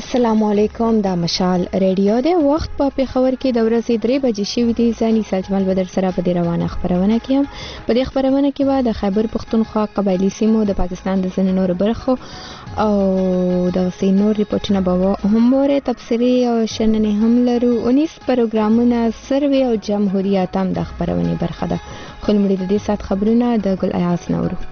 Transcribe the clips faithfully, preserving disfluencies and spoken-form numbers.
السلام علیکم دا مشال ریډیو دی وخت په پیښور کې د ورځې درې بجې شوې دي ځاني سلطمل بدر سره په دې روانه خبرونه کې هم په دې خبرونه کې به د خیبر پښتونخوا قبایلی سیمو د پاکستان د ځینو نورو برخو او د سینور ریپورتونه به هم وره تفسیری او شننې هم لرو انیس پروګرامونه سروي او جمهوریت هم د خبرونه برخه ده خو لمړي د دې سات خبرونه د ګل ایاس نورو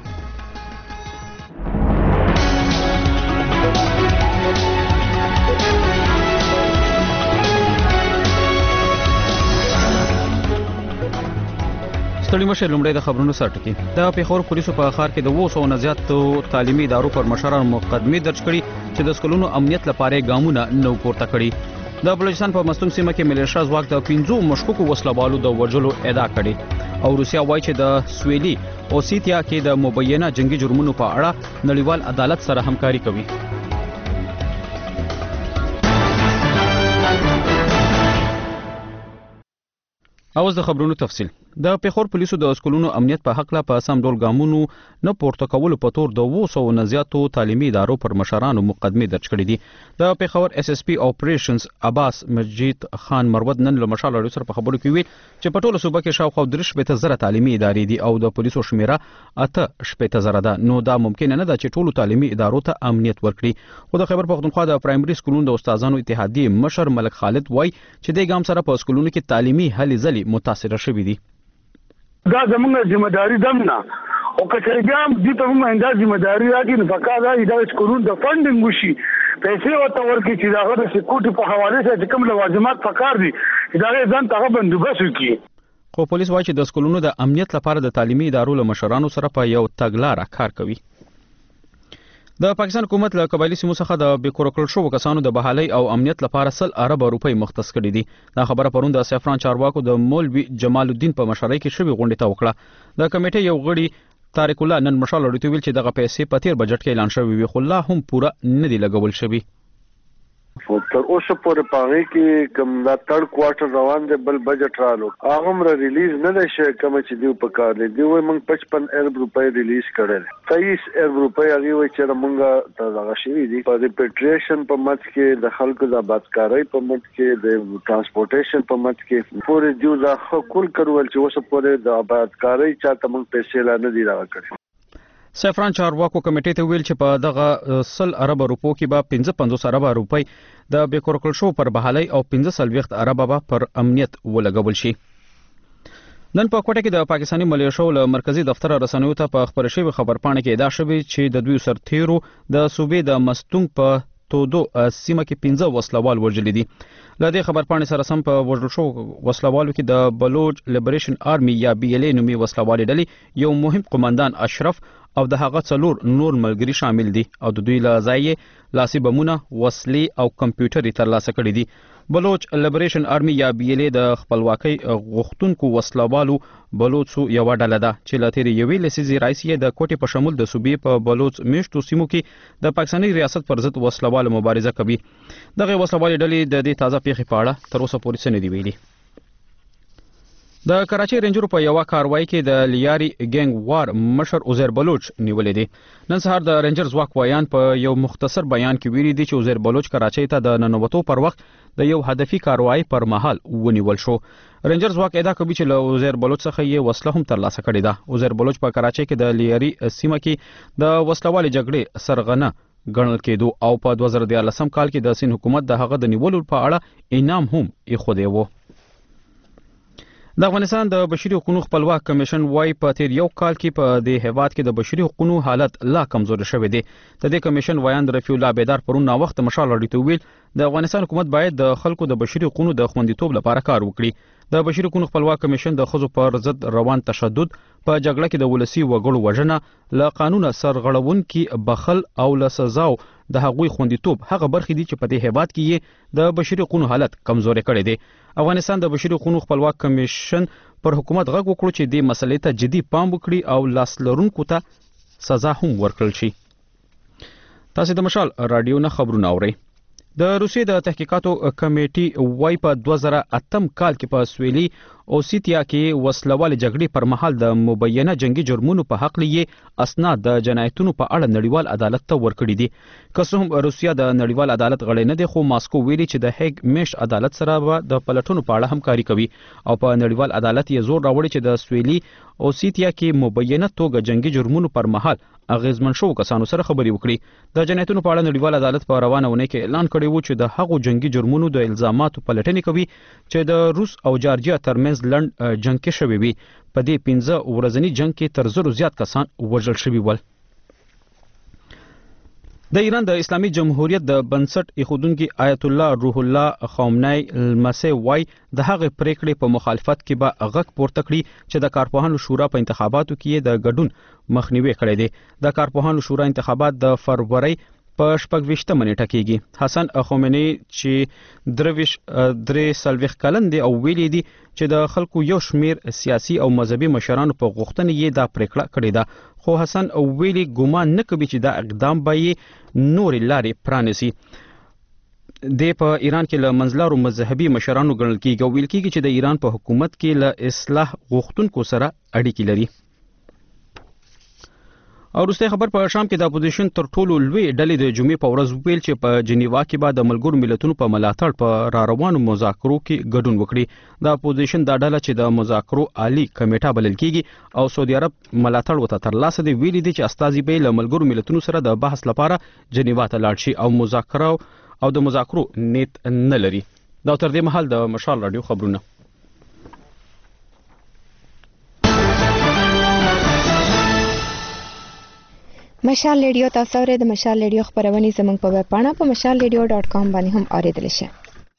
ستړي مشه لومړی د خبرونو سره ټکی د پیښور پولیسو په ښار کې د اوه سوو نه زیات تعلیمي ادارو پر مشرانو مقدمې درج کړي چې د سکولونو امنیت لپاره ګامونه نو پورته کړي د بلوچستان په مستونګ سیمه کې ملیشیا ځواک د پنځو مشکوکو وسلوالو د وژلو ادعا کړې او روسیا وایي چې د سویلي اوسیتیا کې د مبینه جنگي جرمونو په اړه نړیوال عدالت سره همکاري کوي. اوس د خبرونو تفصیل د پیښور پولیسو د سکولونو امنیت په حق لا په سم ډول ګامونو نه پورته کولو په تور د اوه سوو نه زیاتو تعلیمي ادارو پر مشرانو مقدمې درج کړې دي د پیښور اس اس پی اپریشنز عباس مجید خان مرود نن له مشال اړیو سره په خبرو کې ویل چې په ټوله صوبه کې شاوخوا درې شپېته زره تعلیمي ادارې دي او د پولیسو شمیره اته شپېته زره ده نو دا ممکن نه ده چې ټولو تعلیمي ادارو ته امنیت ورکړي خو د خیبر پښتونخوا د پرایمري سکولونو د استادانو اتحادیې مشر ملک خالد وای چې د ګام سره په سکولونو کې تعلیمي هلې ځلې متاثر شوي دي دا زموږ ذمہداري دم نه او کچې بیا د ته موږ انده ذمہداري راکې نه پکا دا د سکولونو د فندینګ وشي پیسې ورته ورکړي چې دا د سکوټي په حواله سره کوم لوازمات پکار دي دا ځان ته بندوبست وکړي خو پولیس وایي چې د سکولونو د امنیت لپاره د تعلیمي ادارو له مشرانو سره په یو تګلارې کار کوي. د پاکستان حکومت له قبایلی سیمو څخه د بیکور کړل شو کسانو د بحالي او امنیت لپاره سل ارب روپۍ مختص کړي دي دا خبره پرون د سفران چارواکو د مولوی جمال الدین په مشرۍ کې شوی غونډه ته وکړه د کمیټې یو غړي طارق الله نن مشال اړیو ویل چې دغه پیسې په تیر بجټ کې اعلان شوی وي خو لا هم پوره نه دی لګول شوی تر اوسه پورې پاره کې کوم دا تړ کوارټر روان دی بل بجټ رالو هغه مر ریلیز نه دی شي کوم چې دیو په کار دی دی وای موږ پچپن ارب روپۍ ریلیز کړل تیس ارب روپۍ هغه وای چې موږ ته دغه شي دي په ریپیټریشن په مت کې د خلکو د آبادکارۍ په مت کې د ترانسپورټیشن په مت کې پورې دیو دا کول کړول چې اوسه پورې د آبادکارۍ چاته موږ پیسې لا نه دی راکړي سفران چارواکو کمیټې ته ویل چې په دغه سل ارب روپو کې به پنځه پنځوس ارب روپۍ د بیکورکل شو پر بحالي او پنځه سلويخت ارب به پر امنیت ولګول شي. نن په کوټه کې د پاکستاني ملیشو له مرکزی دفتر رسنیو ته په خبر شوی خبرپاڼه کې ادعا شوی چې د دوی سرتیرو د صوبې د مستونګ په تودو سیمه کې پنځه وسلوال وژل دي. لدې خبرپاڼې سره سم په وژل شو وسلوالو کې د بلوچ لیبریشن آرمي یا بي ال اي نومي وسلوال ډلې یو مهم قومندان اشرف او د هغه څلور نور ملګری شامل دي او د دوی له ځای لاسي بمونه وسلې او کمپیوټر ترلاسه کړي دي. بلوچ لیبریشن آرمي یا بي ال اي د خپلواکۍ غوښتونکو وسلوالو بلوچو یو ډله ده چې له تیرې یوې لسیزې راځي د کوټې په شمول د صوبې په بلوچ میشتو سیمو کې د پاکستاني ریاست پر ضد وسلوال مبارزه کوي. دغه وسلوال ډلې د دې تازه پیښې په اړه تر اوسه پورې څه نه دی ویلي. د کراچۍ رینجرو په یو کاروایی کې د لیاري ګینګ وار مشر عزیر بلوچ نیولې دي. نن سهار د رینجر ځواک وایان په یو مختصر بیان کې ویلي دي چې عزیر بلوچ کراچۍ ته د ننوتو پر وخت د یو هدفي کاروایی پر مهال ونیول شو. رینجر ځواک ادعا کوي چې له عزیر بلوچ څخه یې وسله هم ترلاسه کړې ده. عزیر بلوچ په کراچۍ کې د لیاري سیمه کې د وسلوالي جګړې سرغنه ګڼل کېدو او په دوه زره دیارلسم کال کې د سین حکومت د هغه د نیولو په اړه انعام هم ایښودی و. د افغانستان د بشري حقوقو خپلواک کمیشن وايي په تیر یو کال کې په دې هیواد کې د بشري حقوقو حالت لا کمزوري شوی دی. د دې کمیشن وایان رفیع الله بیدار پرون نا وخت مشال اړیو ویل د افغانستان حکومت باید د خلکو د بشري حقوقو د خوندیتوب لپاره کار وکړي. د بشري حقوقو خپلواک کمیشن د خزو پر ضد روان تشدد په جګړه کې د ولسی وګړو وژنه له قانون سرغړون کې بخل او له سزاو د هغوی خوندیتوب هغه برخې دي چې په دې هیواد کې د بشري حقوقو حالت کمزوري کړی دی. افغانستان د بشري حقوقو خپلواک کمیشن پر حکومت غږ وکړو چې د مسلې ته جدي پام وکړي او لاس لرونکو ته سزا هم ورکړل شي. تاسو د مشال رادیو نه خبرونه اورئ. د روسیې د تحقیقاتو کمیټې وايي په دوه زره اتم کال کې په سویلي اوسیتیا کې وسلوال جګړې پر مهال د مبینه جنگي جرمونو په حق لې اسناد د جنایتونو په اړه نړیوال عدالت ته ورکړي دي. که څه هم روسیا د نړیوال عدالت غړی نه دی، خو ماسکو ویلي چې د هیګ میش عدالت سره به د پلټونو په اړه همکاري کوي او په نړیوال عدالت یې زور راوړي چې د سویلي اوسیتیا کې مبینه توګه جنگي جرمونو پر مهال اغیزمن شو کسانو سره خبري وکړي. د جنایتونو په اړه نړیوال عدالت په روانه ونه کې اعلان کړی و چې د هغو جنگي جرمونو د الزاماتو پلټنې کوي چې د روس او جارجیا ترمنځ لند جنگ کې شوی وي. په دې پنځه ورځنی جنگ کې تر زرو زیات کسان وژل شوي ول. د ایران د اسلامي جمهوریت د بنسټ ایښودونکي آیت الله روح الله خامنه‌ای لمسی وای د هغې پریکړې په مخالفت کې به غږ پورته کړي چې د کارپوهانو شورا په انتخاباتو کې د ګډون مخنیوي کړی دی. د کارپوهانو شورا انتخابات د فروری په شپږ ویشتمه نیټه کېږي. حسن خامنه‌ای چې درویش درې څلوېښت کلن دی او ویلي دي چې د خلکو یو شمیر سیاسي او مذهبي مشرانو په غوښتنه یې دا پریکړه کړې ده، خو حسن ویلي ګمان نه کوي چې دا اقدام به یې نورې لارې پرانیسي. د په ایران کې له منځلارو مذهبي مشرانو ګڼل کېږي او ویل کېږي چې د ایران په حکومت کې له اصلاح غوښتونکو سره اړیکې لري. او وروستی خبر په شام کې د اپوزیشن تر ټولو لوی ډلې د جمعې په ورځ ویل چې په جنیوا کې به د ملګرو ملتونو په ملاتړ په را روانو مذاکرو کې ګډون وکړي. د اپوزیشن دا ډله چې د مذاکرو عالی کمیټه بلل کېږي او سعودي عرب ملاتړ ورته ترلاسه دی، ویلي دي چې استازي به له ملګرو ملتونو سره د بحث لپاره جنیوا ته لاړ شي او مذاکره او د مذاکرو نیت نه لري. دا تر دې مهال د مشال رادیو خبرونه. مشال ریډیو تاسو ورته د مشال ریډیو خبرونه زموږ په ویب پاڼه په مشال ریډیو ډاټ کام باندې هم اوریدل شي.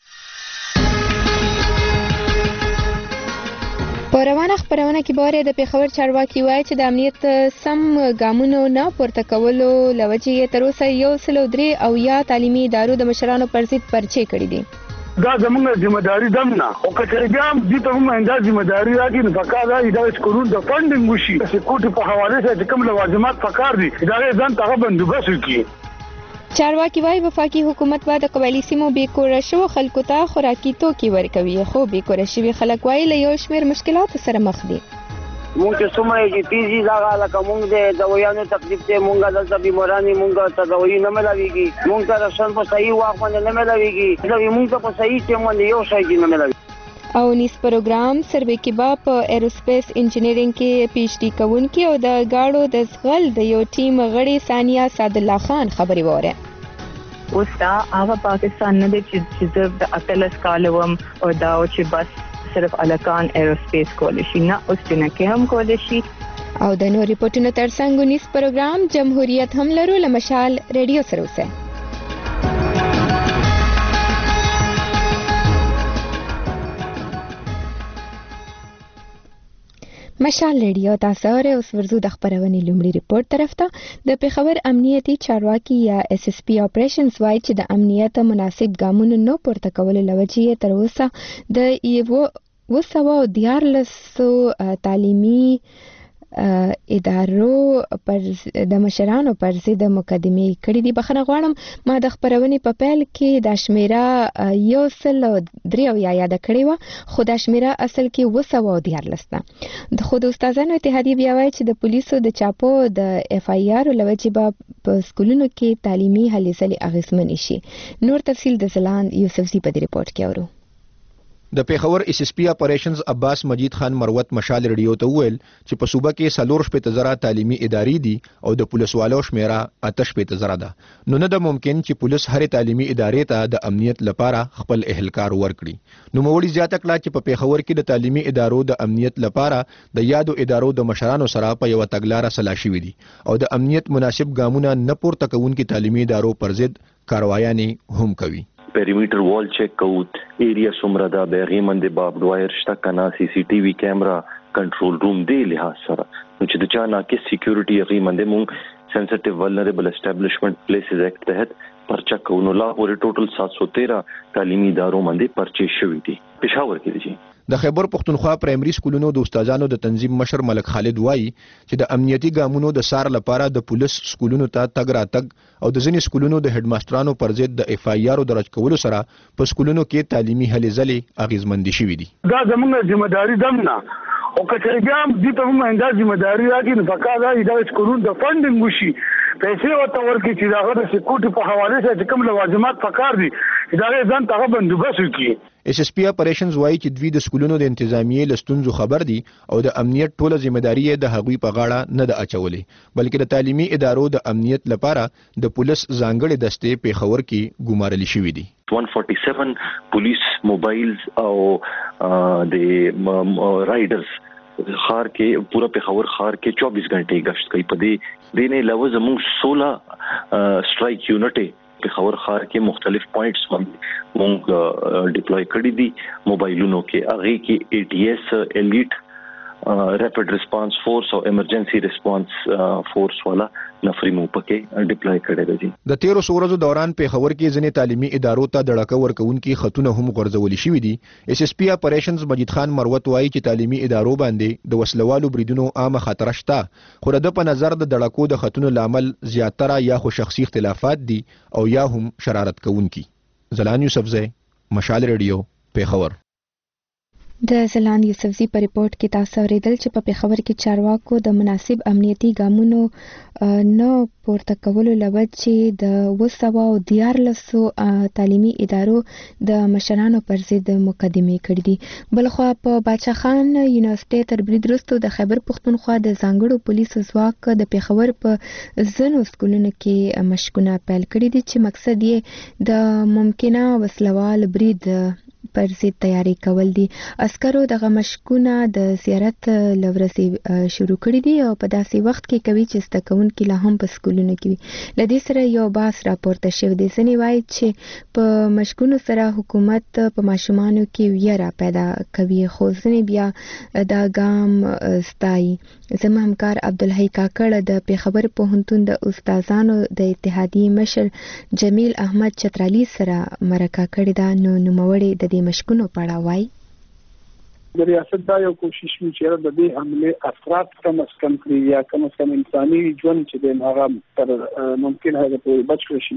په روانه خبرونه کې باره د پیښور چارواکي وایي چې د امنیت سم ګامونو نه پورته کولو لوجې تر اوسه یو سل درې او یا تعلیمي ادارو د مشرانو پر ضد پرچې کړې دي. دا زموږ ذمہداري دم نه او کچې بیا هم دې ته هم انده ذمہداري راکې نه پکار دی دا چې قانون د فندینګ وشي سکیورټي په حواله سره کوم لوازمات پکار دي دا ځان ته بندوبست وکړي. چارواکي وايي وفاقي حکومت به د قبایلی سیمو بیکوره شو خلکو ته خوراکي توکي ورکوي، خو بیکوره شوي خلک وايي له یو شمېر مشکلاتو سره مخ دي. مونږ چې څومره چې پیزي دغه لکه مونږ د دویانو تکلیف ته مونږ دلته بیمارانی مونږ ته دوی نه ملاويږي، مونږ ته راشن په صحیح وخت باندې نه ملاويږي، دا مونږ ته په صحیح ټیم باندې یو شی نه ملاويږي. او نیس پروګرام سروې کې با په ایروسپیس انجینرینګ کې پی ایچ ډي کوونکی او د گاډو د زغل د یو ټیم غړي ثانیه سعد الله خان خبري وره. اوس دا هغه پاکستان نه دی چې د اتلس کالوم او دا چې بس صرف الکان ایروسپیس کولی شي، نه اوس جنکه هم کولی شي. او د نور ریپورتونو ترڅنګ نیس پروګرام جمهوریت هم لرو لمشال ریډیو سره اوسه. مشال ریډیو تاسو ره اوس ورزو د خبرونې لومړی ریپورت طرف ته. د پیښور امنیتي چارواکي یا اس اس پی اپریشنز وایي چې د امنیت مناسب ګامونو نو پورته کول لوجې تر اوسه د یو وسو دیارلسو تعلیمي ادارو پر د مشرانو پر ضد مقدمه کړې دي. بخښنه غواړم ما د خبرونې په پیل کې د شمیره یو سل درې او یا یاد کړې و، خو د شمیره اصل کې وسو دیارلس ده. خو د استادانو اتحادیه بیا وایي چې د پولیسو د چاپو د اف آی آر لوجې به په سکولونو کې تعلیمي هلې ځلې اغیزمن شي. نور تفصیل د زلان یوسفزي په ریپورت کې اورو. د پیښور اس اس پی اپریشنز عباس مجید خان مروت مشال ریډیو ته ویل چې په صوبه کې سلور شپږ زره تعلیمي ادارې دي او د پولیسوالو شمیره اته شپږ زره ده، نو نه ده ممکن چې پولیس هرې تعلیمي ادارې ته د امنیت لپاره خپل اهلکار ورکړي. نو موړي زیاته کړه چې په پیښور کې د تعلیمي ادارو د امنیت لپاره د یادو ادارو د مشرانو سره په یو تګلارې سلا شوې دي او د امنیت مناسب ګامونه نه پورته کوونکي تعلیمي ادارو پر ضد کاروایانې هم کوي. پیریمیټر وال چیک کوو، ایریا څومره ده، بیغې منډې بابډ وایر شته کنه، سی سی ټي وي کیمرا، کنټرول روم دی لحاظ سره نو چې د چا ناقص سکیورټي هغې منډې مونږ سینسټیو ولنریبل اسټابلیشمنټ پلیسز ایکټ تحت پرچه کوو. نو لا پورې ټوټل سات سو تیرہ تعلیمي ادارو باندې پرچې شوي دي پېښور کې دي. د خیبر پښتونخوا پرایمري سکولونو د استادانو د تنظیم مشر ملک خالد وایي چې د امنیتي ګامونو د سار لپاره د پولیس سکولونو ته تګ راتګ او د ځینې سکولونو د هډ ماسترانو پر ضد د اف آی آر درج کولو سره په سکولونو کې تعلیمي هلې ځلې اغیزمندې شوې دي. دا زموږ ذمہ داری دم نه او کچې بیا هم دې ته هم انده ذمہ داری راکې نو پکار دا دا سکولونو د فنډینګ وشي پیسې ورته ورکړي چې دا د سکیورټي په حواله سره کوم لوازمات پکار دي دا ځان ته بندوبست وکړي. اس اس پی اپریشنز وایي چې دوی د سکولونو د انتظامیې لستونزو خبر دي او د امنیت ټوله ذمہ داری د هغوی په غاړه نه ده اچولې بلکې د تعلیمي ادارو د امنیت لپاره د پولیس ځانګړي دستې پیښور کې ګمارل شوې دي. one forty-seven پولیس موبایلز او د رائډرز خار کې پورا پیښور خار کې چوبیس غنټې گشت کوي. په دې دینه علاوه زموږ سولہ سټرایک یونټ پیښور خار کې مختلف پوینټس مونږ ډیپلوي کړی دي موبایلونو کې هغه کې اے ټی ایس الیټ ریپډ ریسپانس فورس او ایمرجنسي ریسپانس فورس والا نفري مو پکې ډیپلوي کړی دي. د تیرو ورځو دوران پیښور کې ځینې تعلیمي ادارو ته دړکه ورکوونکي خطونه هم غورځولي شوي دي. اس اس پی اپریشنز مجید خان مروت وایي چې تعلیمي ادارو باندې د وسلوالو بریدونو عامه خطر شته خو د په نظر د دړکو د خطونو لامل زیاتره یا خو شخصي اختلافات دي او یا هم شرارت کوونکي. زلان یوسفزی مشال ریډیو پیښور. د زلان یوسفزی په ریپورت کې تاسو اوریدل چې په پیښور کې چارواکو د مناسب امنیتي ګامونو نه پورته کولو لوجه چې د وسو او دیارلسو تعلیمي ادارو د مشرانو پر ضد مقدمه کړې دي. بلخوا په باچا خان یونیورسيټي تر برید وروسته د خیبر پښتونخوا د ځانګړو پولیسو ځواک د پیښور په ځینو سکولونو کې مشکونه پیل کړي دي چې مقصد یې د ممکنه وسلوال برید پر ضد تیاری کول دي. عسکرو دغه مشکونه د زیارت لورسي شروع کړی دي او په داسې وخت کې کوي چې ستکونکي لا هم په سکولونو کې وي. لدې سره یو باس راپورته شوی دی ځنې وایي چې په مشکونو سره حکومت په ماشومانو کې ویره پیدا کوي خو ځنې بیا دا ګام ستایي. زما همکار عبدالحی کاکړ د پیښور پوهنتون د استادانو د اتحادیې مشر جمیل احمد چترالی سره مرکه کړې ده. نو نوموړی د دې مشکونو په اړه وایي د ریاست دا یو کوشش وی چې د دې حمله اثرات کم از کم کړي یا کم از کم انساني ژوند چې د هغه تر ممکن هغه په بچ شي.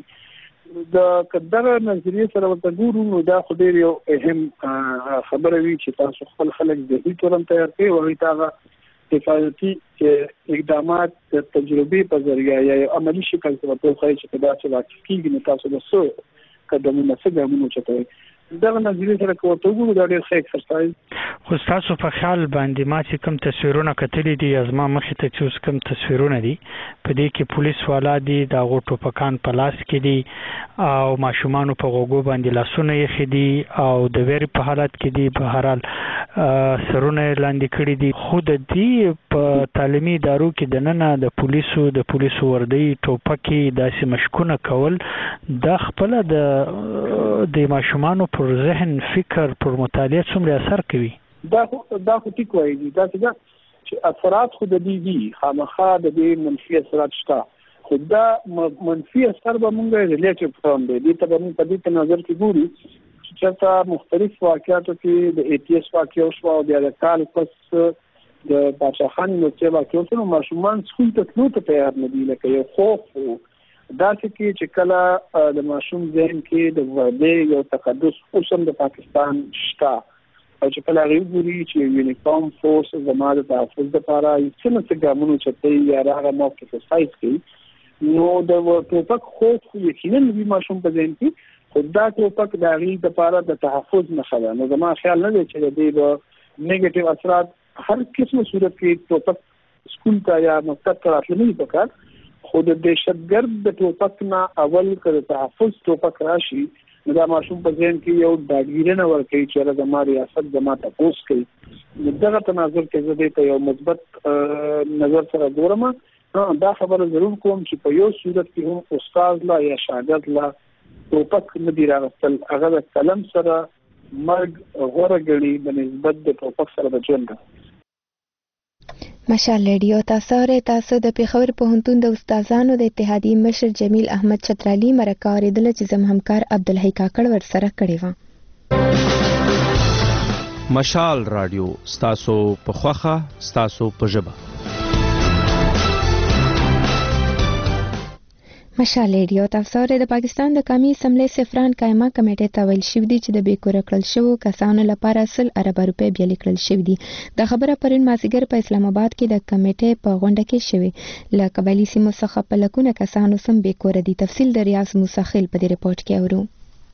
د قدر نظریه سره ورته ګورو نو دا خو ډیر یو اهم خبره وی چې تاسو خپل خلک د هیڅ تورم تیار کوي او هغه حفاظتي اقدامات د تجربې په ذریعہ یا عملی شکل سره په خای چې دا څه واقع کیږي نو تاسو د څه قدمونه څه ګامونه چتوي دا نظریه سره کوته وګورو دا ډېر ښه ایکسرسایز. خو تاسو په خیال باندې ما چې کوم تصویرونه کتلې دي ازما مخې ته چې کوم تصویرونه دي په دې کې پولیس والا دي دا غوټو پکان په لاس کې دي او ماشومان په غوګو باندې لاسونه یې خدي او د ویری په حالت کې دي په هر حال سرونه لاندې کړي دي. خو د دې په تعلیمي ادارو کې د نن د پولیسو د پولیسو وردی ټوپکي داسې مشکونه کول د خپل د د ماشومان پر ذهن فکر پر مطالعه څومره اثر کوي. دا دا خو ټیک وایي دا چې اثرات خو د دې دي خامخا د دې منفي اثرات شته خو دا منفي اثر به مونږه ریلیټیو فرام دی دې ته به په دې نظر کې ګورو چې تاسو مختلف واقعاتو کې د ای ټی ایس واقعو شو او د کال پس د باچا خان نو چې واقعو سره ماشومان سکول ته تلو ته تیار نه دي لکه یو خوف دا چې چې کله د ماشوم ذهن کې د وړاندې یو تقدس اوسم د پاکستان شته او چې کله غوړي چې یونیفارم فورس زماده د تحفظ لپاره څه څه ګامونه چته یا راغه موقف سایز کوي نو د ټوپک خوف یقینا د ماشوم په ذهن کې خدا ټوپک د غي لپاره د تحفظ نه خلا نو زما خیال نه دی چې د دې نیگیټیو اثرات هر قسمه صورت کې ټوپک سکول ته یا مکتب ته راتللی پکار خو د دهشتګرد د ټوپک نه اول کړه تحفظ ټوپک راشي نو دا ماشوم په ذهن کې یو ډاډګیرنه ورکوي چې راځه ما ریاست زما تاسو کوي دغه تناظر کې زه دې ته یو مثبت نظر سره ګورم. دا خبره ضرور کوم چې په یو صورت کې هم استاد لا یا شاګرد لا ټوپک نه دی راغستل هغه د قلم سره مرګ غوړه غړي په نسبت د ټوپک سره د ژوند. مشال ریډیو تاسو ری تاسو د پیښور پوهنتون د استادانو د اتحادیې مشر جمیل احمد چترالی مرکه اوریدل چې زم همکار عبدالحی کاکړ ور سره کړی و. مشال رادیو ستاسو په خوخه ستاسو په ژبه. مشال ریډیو تاسو د پاکستان د قومي اسمبلی سفران قائمه کمیټې ته ویل شوی دی چې د بیکوره کړل شوو کسانو لپاره سل ارب روپۍ بیل کړل شوی دي. د خبره پرون مازیګر په اسلام آباد کې د کمیټې په غونډه کې شوی. له قبایلی سیمو څخه په لکونه کسانو سم بیکوره دي. تفصیل د ریاض موسخیل په دې رپورت کې اورو.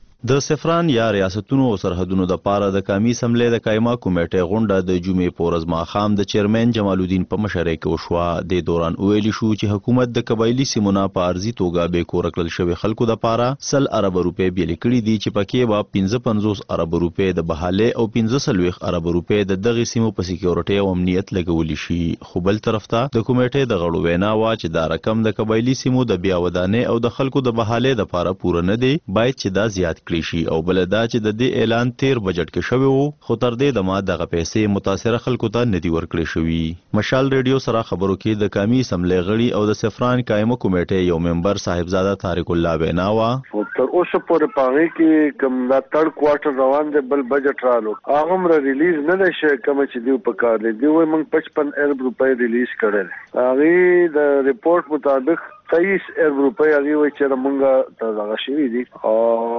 د سفران یا ریاستونو او سرحدونو د پاره د قومي اسمبلی د قائمه کمیټې غونډه د جمعې په ورځ ماښام د چیرمن جمال الدین په مشرۍ کې وشوه. د دوران ویلي شو چې حکومت د قبایلی سیمو نه په ارزي توګه به کور کړل شوی خلکو د پاره سل ارب روپۍ بیل کړي دي چې پکې به پنځه پنځوس ارب روپۍ د بحاله او پنځه سلويخ ارب روپۍ د دغه سیمو په سکیورټي او امنیت لګول شي. خو بل طرف ته د کمیټې د غړو وینا وا چې دا رقم د قبایلی سیمو د بیا ودانې او د خلکو د بحاله د پاره پوره نه دی، باید چې دا زیات کړي شي. او بل دا چې د دې اعلان تیر بجټ کې شوی وو، خو تر دې د ما دغه پیسې متاثره خلکو ته ندي ورکړې شوی. مشال ریډیو سره خبرو کې د قومي اسمبلی غړي او د سفران قائمه کمیټې یو ممبر صاحبزاده طارق الله بیناوا تر اوسه پورې پاره کې کوم دا تړ کوارټر روان دی، بل بجټ رالو هغه مر ریلیز نه دی شي کوم چې دی په کار دی. دی وای موږ پچپن ارب روپۍ ریلیز کړل. هغه د ریپورت مطابق تیئیس ارب روپۍ هغه وای چې موږ ته دغه شوی دي. او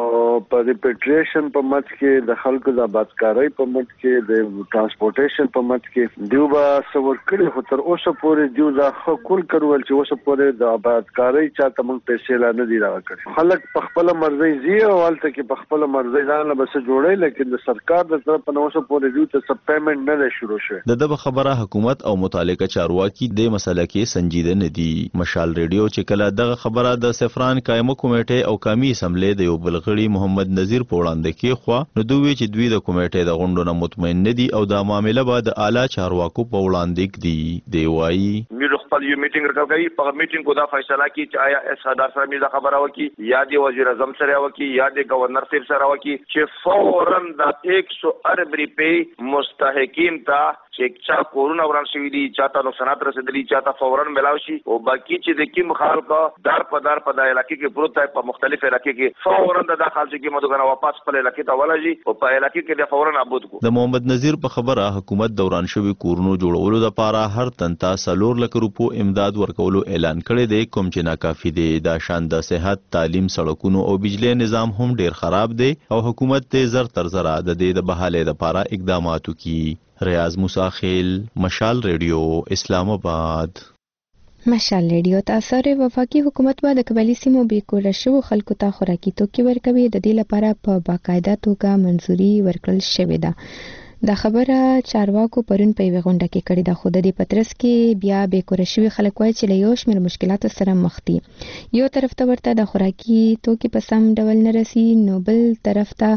په ریپیټریشن په مت کې د خلکو د آبادکارۍ په مت کې د ترانسپورټیشن په مت کې دیو با سور کړي. خو تر اوسه پورې دیو دا خپل کړول چې اوسه پورې د آبادکارۍ چاته موږ پیسې لا نه دی راکړي. خلک په خپل مرزي زی او حالت کې په خپل مرزي ځان له بس جوړي، لیکن د سرکار د طرف نه اوسه پورې دیو ته سب پیمنٹ نه شروع شوه. د دغه خبره حکومت او متعلقه چارواکي د مسله کې سنجیده نه دي. مشال ریډیو چې کله دغه خبره د سفران قائمه کمیټې او قومي اسمبلی د یو بلغړي محمد نذیر په وړاندې کې خو نو دوی چې دوی د کمیټې د غونډو نه مطمئن نه دي او دا معاملې به د اعلی چارواکو په وړاندې دي. دی وایي موږ خپل یو میټینګ راکړی، په میټینګ کو دا فیصله کی چې آیا اس صدر سره موږ خبره وکي یا دی وزیر اعظم سره وکي یا دی گورنر صاحب سره وکي چې فورا د ایک سو ارب روپۍ مستحقین ته چې چا کورونا وران شوی دي، چاته نقصانات رسیدلي، چاته فورا ملاوي شي. او باقي چې د کوم خلکو دار په دار په د علاقې کې پروت دی، په مختلف علاقې کې فورا د داخل چې مدغنه واپس خپل علاقې ته ولجي او په علاقې کې د فورا نابود کو. د محمد نذیر په خبره حکومت دوران شوی کورونو جوړولو لپاره هر تنتا سلور لک روپو امداد ورکولو اعلان کړی دی، کوم چې ناکافي دی. دا شان د صحت، تعلیم، سړکونو او بجلی نظام هم ډیر خراب دی او حکومت ته زر تر زر د دې د بحاله لپاره اقدامات وکړي. ریاض موسخیل، مشال ریډیو، اسلام آباد. مشال ریډیو تاسو ری وفاقي حکومت به د قبایلی سیمو بیکوره شوو خلکو ته خوراکي توکي ورکوي. د دې لپاره په باقاعده توګه منځوري ورکړل شوې ده. دا خبره چارواکو پرون په یوه غونډه کې کړې ده. خو د دې پترس کې بیا بیکوره شوي خلک وایي چې له یو شمېر مشکلاتو سره مخ دي. یو طرف ته ورته د خوراکي توکي په سم ډول نه رسي، نو بل طرف ته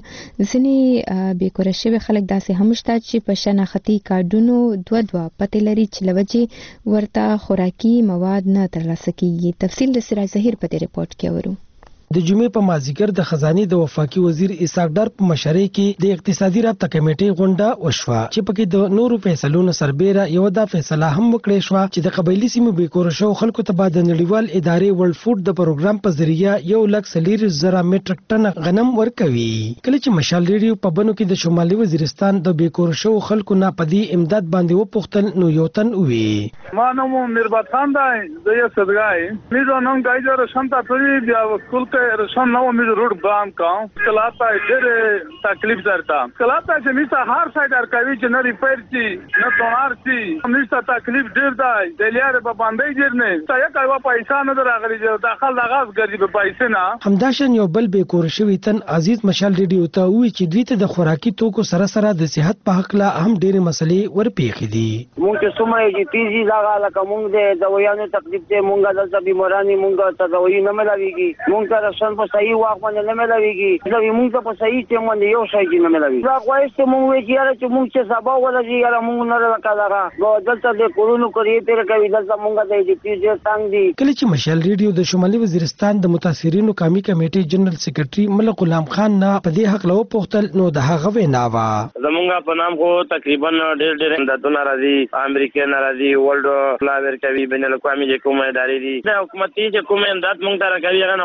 ځینې بیکوره شوي خلک داسې هم شته چې په شناختي کارډونو دوه دوه پتې لري چې له وجې ورته خوراکي مواد نه ترلاسه کیږي. تفصیل د سراج ظهیر په دې رپورت کې اورو. د جمعې په مازیګر د خزانه د وفاقي وزیر اسحاق ډار په مشرۍ کې د اقتصادي رابطه کمیټې غونډه وشوه چې پکې د نورو فیصلونو سربېره یو دا فیصله هم وکړې شو چې د قبایلی سیمو بیکوره شو خلکو ته بعد نړیوال ادارې ورلد فود د پروګرام په ذریعہ یو لک سلیر زره میټریک ټن غنم ورکوي. کله چې مشال ریډیو په بنو کې د شمالي وزیرستان د بیکوره شو خلکو نه پدې امداد باندې وپوښتل، نو یو تن وی ما نوم میربات خان دی، زه یې صدګای میزو نوم دایجه رشنتا پری بیا وکول رسان نو می روډ بام کاو کلاتا ډېر تکلیف درتا کلاتا چې میسا هر سایډ ارکوي چې نه ریپیر چی نه تونار چی میسا تکلیف ډېر دی دلیار په باندې ډېر نه تا یو کایوا پیسې نه دراغلي چې داخل دغاز ګرځي په پیسې نه. همداشن یو بل به کور شوی تن عزیز مشال ریډیو ته وی چې دوی ته د خوراکي توکو سره سره د صحت په حق لا هم ډېر مسلې ورپېښې دي. مونږ چې څومره چې تیزی ځای لکه مونږ د دویانو تکلیف ته مونږ دلته بیمارانی مونږ ته دوی نه ملاويږي، مونږ ته رسن په صحیح وخت باندې نه ملاويږي، دا مونږ ته په صحیح ټیم باندې یو شای نه ملاويږي. دا غواړي چې مونږ وی چې چې مونږ چې سبا ولږي یا مونږ نه راکاږه نو دلته د کورونو کوي تیر کوي دلته مونږ د دې پیډ څنګه دي. کله چې مشال ریډیو د شمالي وزیرستان د متاثرینو قومي کمیټې جنرال سیکریټري ملک غلام خان نه په دې حق لو پوښتل، نو د هغه وینا وا زمونږ په نام خو تقریبا ډېر ډېر امدادونه راځي، امریکا نه راځي، ورلد فلاور کوي، بین الاقوامي کومه ادارې دي د حکومتي چې کومه امداد مونږ ته راکوي هغه نه مونږ ډېر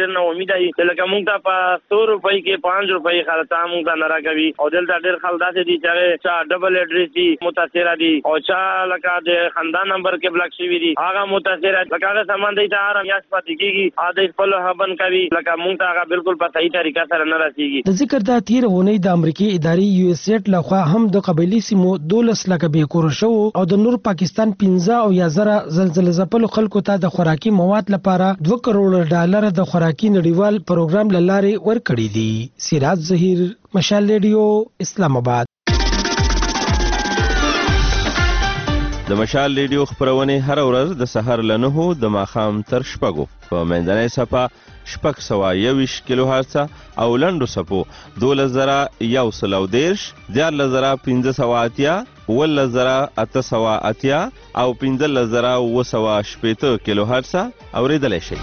ډېر نه امید دی چې لکه موږ ته په سو روپۍ کې پانچ روپۍ خرڅه موږ ته نه راکوي او دلته ډېر خلک داسې دي چې چا ډبل ایډریس دي متاثره دي او چا لکه د خاندان نمبر کې بلاک شوي دي هغه متاثره لکه هغه سامان دی ته هر میاشت پاتې کېږي هغه خپل هبن کوي لکه موږ ته هغه بالکل په صحیح طریقه سره نه رسیږي. د ذکر دا تیر ونی د امریکای اداري یو اس ایټ لخوا هم د قبایلی سیمو دولس لکه به کور شو او د نور پاکستان پنځه او یا زره زلزلې زپلو خلکو ته د خوراکي مواد لپاره دوه کروڑ ډالر د خوراکي نړیوال پروګرام لاره ورکړي دي. سراج ظهیر، مشال ریډیو، اسلام آباد. د مشال ریډیو خبرونه هر ورځ د سحر له نهو د ماښام تر شپږو په منځنۍ صفه شپږ سوه یوویشت کیلو هرڅه او لنډو صفو دولس زره یو سل او دېرش، دیارلس زره پنځه سوه اتیا، اوولس زره اته سوه اتیا او پنځلس زره اووه سوه شپېته کیلو هرڅه اورېدلی شئ.